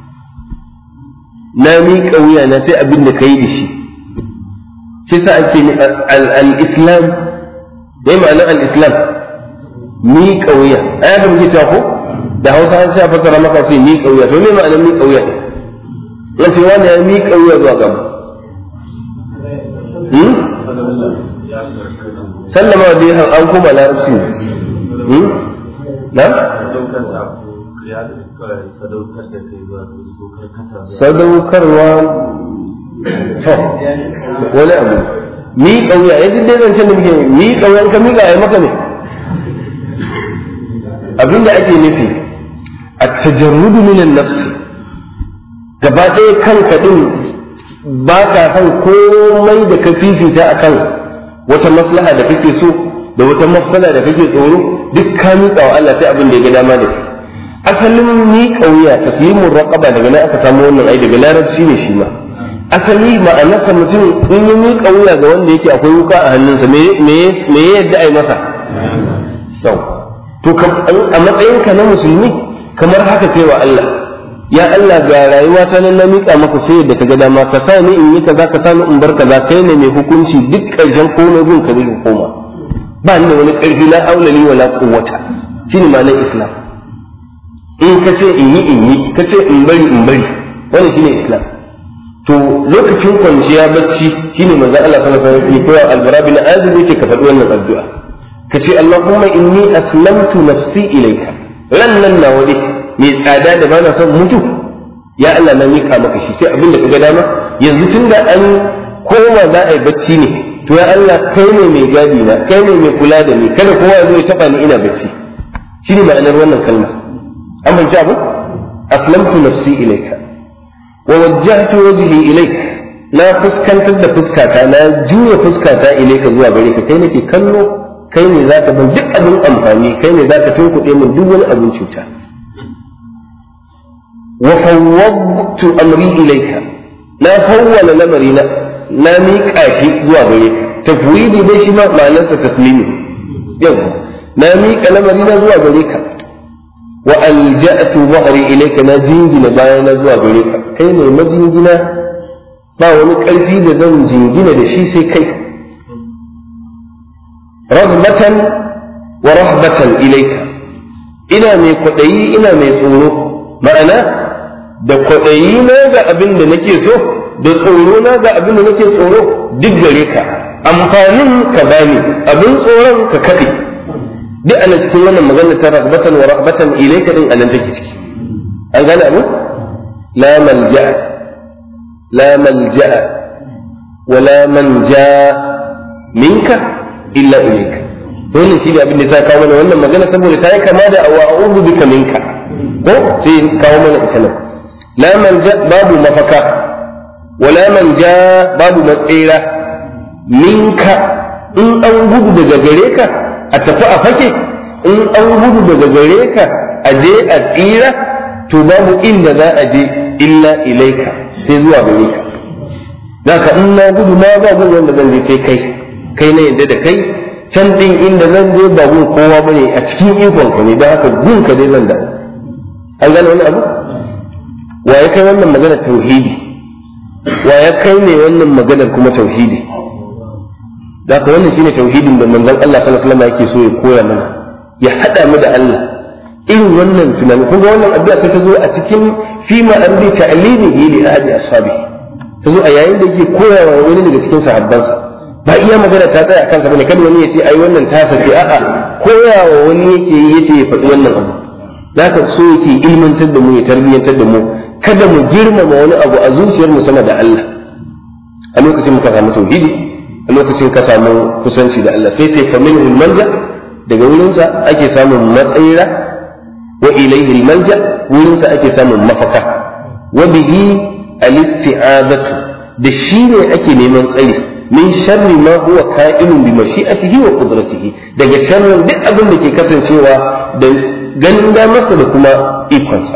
na miƙa wuya na sai abin da ka yi da shi shi sa ake al-islam da yi ma'anar al-islam miƙa wuya a yadda muke cewa ko da hausa an sha fasara maka sai miƙa wuya to me ma'anar miƙa wuya ne ce wani ya miƙa wuya zuwa gaba sallama da ya an kuma larabci ne na? sadaukarwa to wani abu miƙa wuya ya duk dai zancen da muke miƙa wuya ka miƙa ya maka ne abinda ake nufi a tajarrudu minan nafsi gaba ɗaya kanka ɗin ba ka san komai da ka fifita a kan wata maslaha da kake so da wata mafsala da kake tsoro duk ka miƙa wa Allah sai abin da ya ga dama da kai asalin miƙa wuya taslimun raqaba daga nan aka samu wannan ai daga larabci ne shi ma asali ma'anarsa mutum in yi miƙa wuya ga wanda yake akwai wuka a hannunsa me me yadda ai masa to a matsayinka na musulmi kamar haka kai wa Allah ya Allah ga rayuwa ta nan na miƙa maka sai yadda ka ga dama ka sa ni in yi kaza ka sa ni in bar kaza kai ne mai hukunci duk ƙarshen komai gun ka zai koma ba ni da wani ƙarfi la aula li wala quwwata shine ma'anar islam in ka ce in yi in yi ka ce in bari in bari wannan shine islam to lokacin kwanciya bacci shine manzon Allah sallallahu alaihi wasallam ya koya al-Bara bin Azib yake ka faɗi wannan addu'a ka ce Allahumma inni aslamtu nafsi ilayka rannan na wani mai tsada da bana son mutu ya Allah na mika maka shi sai abin da kaga dama yanzu tunda an koma za a yi bacci ne to ya Allah kai ne mai gadi na kai ne mai kula da ni kada kowa ya zo ya taba ni ina bacci shine ma'anar wannan kalma an ban abu aslamtu nafsi ilayka wa wajjahtu wajhi ilayk na fuskantar da fuskata na juya fuskata ilayka zuwa gare ka kai nake kallo kai ne zaka ban duk abin amfani kai ne zaka tunkuɗe min duk wani abin cuta wa fawwadtu amri ilayka na fawwala lamarina na miƙa shi zuwa gare ka tafwidi dai shi ma ma'anarsa taslimi yau na miƙa lamarina zuwa gare ka wa alja'tu dhahri ilayka na jingina bayana zuwa gare ka kai ne majingina ba wani ƙarfi da zan jingina da shi sai kai raghbatan wa rahbatan ilayka ina mai kwaɗayi ina mai tsoro ma'ana da kwaɗayi na ga abin da nake so da tsoro na ga abin da nake tsoro duk gare ka amfanin ka bani abin tsoron ka kaɗe duk ana cikin wannan magana ta raghbatan wa rahbatan ilayka din anan take ciki an gane abu la malja la malja wa la manja minka illa ilayka to wannan shi ne abin da ya kawo mana wannan magana saboda ta yi kama da wa a'udhu bika minka ko sai kawo mana ita nan la malja babu mafaka wa la manja babu matsira minka in an gudu daga gare ka a tafi a fake in an gudu daga gare ka a je a tsira to babu inda za a je illa ilaika sai zuwa gare ka zaka in na gudu ma ba gudu wanda zan je sai kai kai na yadda da kai can din inda zan je ba gun kowa bane a cikin ikon ka ne don haka gun ka dai zan da an gane wani abu wa ya kai wannan magana tauhidi wa ya kai ne wannan maganar kuma tauhidi da ka wannan shine tauhidin da manzon Allah sallallahu alaihi wasallam yake so ya koya mana ya hada mu da Allah irin wannan tunani kun ga wannan addu'a sai ta zo a cikin fima an bi ta'limihi li ahadi ashabi ta zo a yayin da yake koyawa wani daga cikin sahabbansa ba iya magana ta tsaya akan sa bane kada wani ya ce ai wannan ta sace a'a koyawa wani yake yi yace ya faɗi wannan abu zaka so yake ilmantar da mu ya tarbiyyantar da mu kada mu girmama wani abu a zuciyar mu sama da Allah a lokacin muka samu tauhidi a lokacin ka samu kusanci da Allah sai sai fa minhul manja daga wurinsa ake samun matsayira wa ilayhi manja wurinsa ake samun mafaka wa bihi al-isti'azatu da shi ne ake neman tsayi min sharri ma huwa ka'inun bi mashi'atihi wa qudratihi daga sharrin duk abin da ke kasancewa da ganin damarsa da kuma ikonsa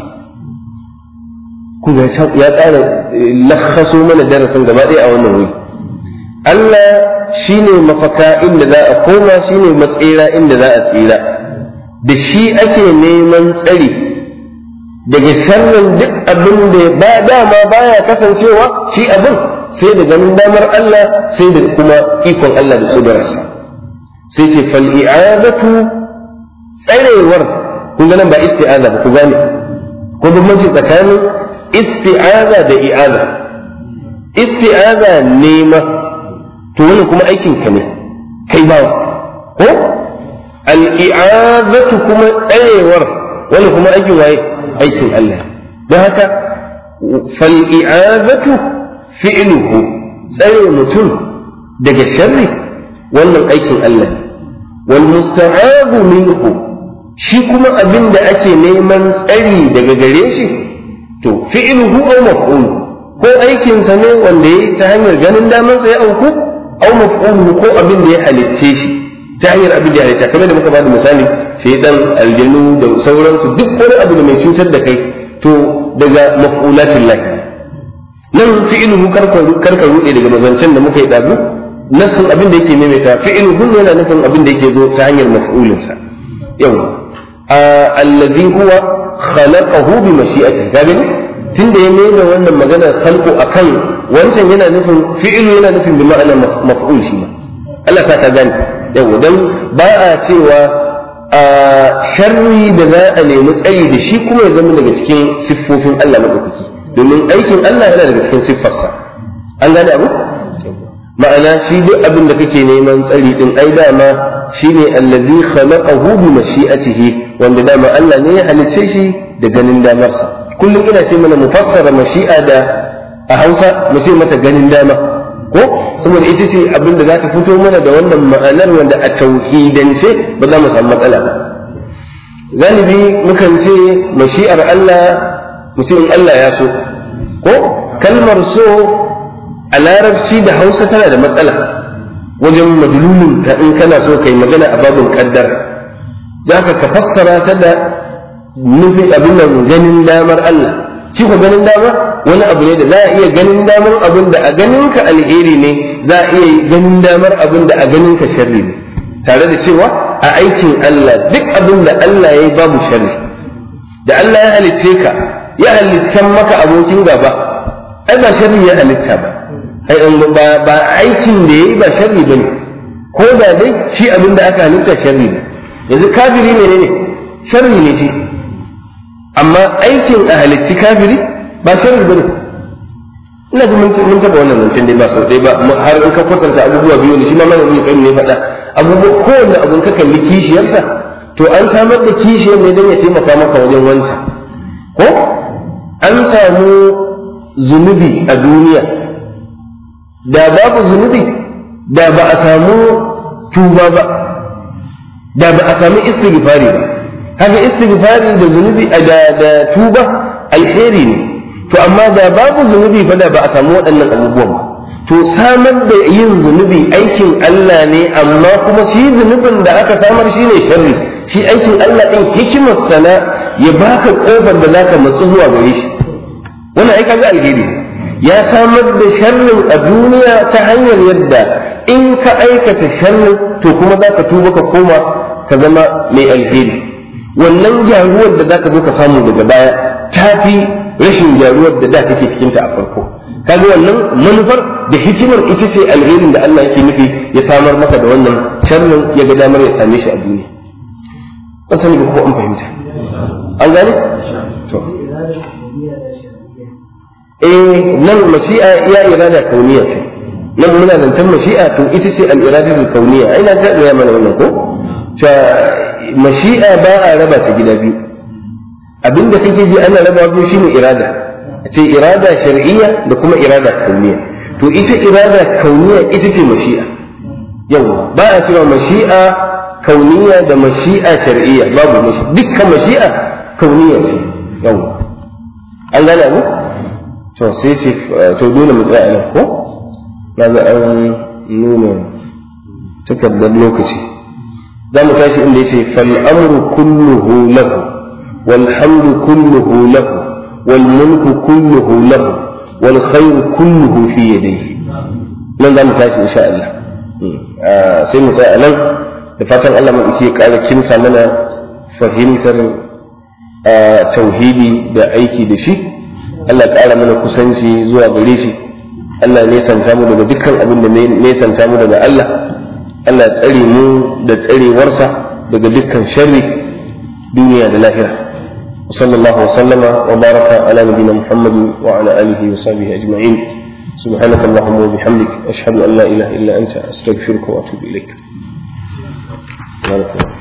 kuma ya tsara lakhaso mana darasin gaba ɗaya a wannan wuri Allah shine mafaka inda za a koma shine matsira inda za a tsira da shi ake neman tsari daga sharrin duk abin da ba dama baya kasancewa shi abin sai da ganin damar Allah sai da kuma ikon Allah da kudararsa sai ce fal i'adatu tsarewar kun ga nan ba isti'aza ba ku gane ko bambanci tsakanin isti'aza da i'aza isti'aza nema to wannan kuma aikin ka ne kai bawa ko al-i'azatu kuma tsarewar wannan kuma aikin waye aikin Allah don haka fal i'azatu fi'luhu tsare mutum daga sharri wannan aikin Allah wal musta'abu minhu shi kuma abin da ake neman tsari daga gare shi to fi'luhu aw maf'ul ko aikin sa ne wanda yayi ta hanyar ganin daman sa ya auku aw maf'ul ko abin da ya halicce shi ta hanyar abin da ya halitta kamar da muka bada misali shaytan aljanu da sauransu duk wani abu da mai cutar da kai to daga maf'ulatillah nan fi'luhu karka rude daga mazancen da muka yi dazu nasin abin da yake maimaita fi'luhu yana nufin abin da yake zo ta hanyar maf'ulin sa yau allazi huwa khalaqahu bi mashi'atihi kaga ne tunda ya mai da wannan magana khalqu akan wancan yana nufin fi'lu yana nufin bi ma'ana maf'ul shi ma Allah ta gane yau dan ba a cewa sharri da za a nemi tsayi da shi kuma ya zama daga cikin siffofin Allah madaukaki domin aikin Allah yana daga cikin siffarsa an gane abu ma'ana shi duk abin da kake neman tsari din ai dama shine allazi khalaqahu bi mashi'atihi wanda dama Allah ne ya halicce shi da ganin damarsa kullum ina ce mana mufassara mashi'a da a Hausa mu ce mata ganin dama ko saboda ita ce abin da za ta fito mana da wannan ma'anar wanda a tauhidance ba za mu samu matsala ba galibi mukan ce mashi'ar Allah mutum Allah ya so ko kalmar so a larabci da Hausa tana da matsala wajen madlulin ta in kana so kai magana a babin kaddar zaka ka fassara ta da nufin abin nan ganin damar Allah shi ko ganin dama wani abu ne da za a iya ganin damar abin da a ganin ka alheri ne za a iya ganin damar abin da a ganin ka sharri ne tare da cewa a aikin Allah duk abin da Allah ya yi babu sharri da Allah ya halicce ka ya halittan maka abokin gaba ai ba sharri ya halitta ba ba ba aikin da yayi ba sharri bane ko da dai shi abin da aka halitta sharri ne yanzu kafiri ne ne sharri ne shi amma aikin a halitti kafiri ba sharri bane ina ji mun taba wannan zancen dai ba sau dai ba har in ka kwatanta abubuwa biyu ne shi ma malamin kai ne faɗa abubuwa kowanne abun ka kalli kishiyarsa to an samar da kishiyar ne don ya taimaka maka wajen wansa ko an samu zunubi a duniya da babu zunubi da ba a samu tuba ba da ba a samu istighfari ba haka istighfari da zunubi da da tuba alheri ne to amma da babu zunubi fa da ba a samu waɗannan abubuwan ba to samar da yin zunubi aikin Allah ne amma kuma shi zunubin da aka samar shi ne sharri shi aikin Allah ɗin hikimar sana ya baka ƙofar da zaka matsu zuwa gare shi wannan ai kaga alheri ya samar da sharrin a duniya ta hanyar yadda in ka aikata sharrin to kuma zaka tuba ka koma ka zama mai alheri wannan gyaruwar da zaka zo ka samu daga baya ta fi rashin gyaruwar da da kake cikin ta a farko kaga wannan manufar da hikimar ita ce alherin da Allah yake nufi ya samar maka da wannan sharrin ya ga damar ya same shi a duniya ba sani ba ko an fahimta an gane to eh nan mashi'a ya irada kauniya ce nan muna zancen mashi'a to ita ce al-iradatul kauniya ai na ga ya mana wannan ko ta mashi'a ba a raba ta gida biyu abinda kake ji ana raba biyu shine irada ce irada shar'iyya da kuma irada kauniya to ita irada kauniya ita ce mashi'a yawa ba a cewa mashi'a kauniya da mashi'a shar'iyya babu mashi'a dukkan mashi'a kauniya ce yawa an gane abu to sai ce to dole mu tsaya nan ko na ga an nuna takardar lokaci za mu tashi inda yace fal amru kulluhu lahu wal hamdu kulluhu lahu wal mulku kulluhu lahu wal khayru kulluhu fi yadayhi nan za mu tashi insha Allah sai mu tsaya nan da fatan Allah mu yake ƙara kinsa mana fahimtar tauhidi da aiki da shi Allah ƙara mana kusanci zuwa gare shi Allah ne santa mu daga dukkan abin da ne santa mu daga Allah Allah tsare mu da tsarewarsa daga dukkan sharri duniya da lahira sallallahu wa sallama wa baraka ala nabiyina Muhammad wa ala alihi wa sahbihi ajma'in subhanaka allahumma wa bihamdik ashhadu an la ilaha illa anta astaghfiruka wa atubu ilaik.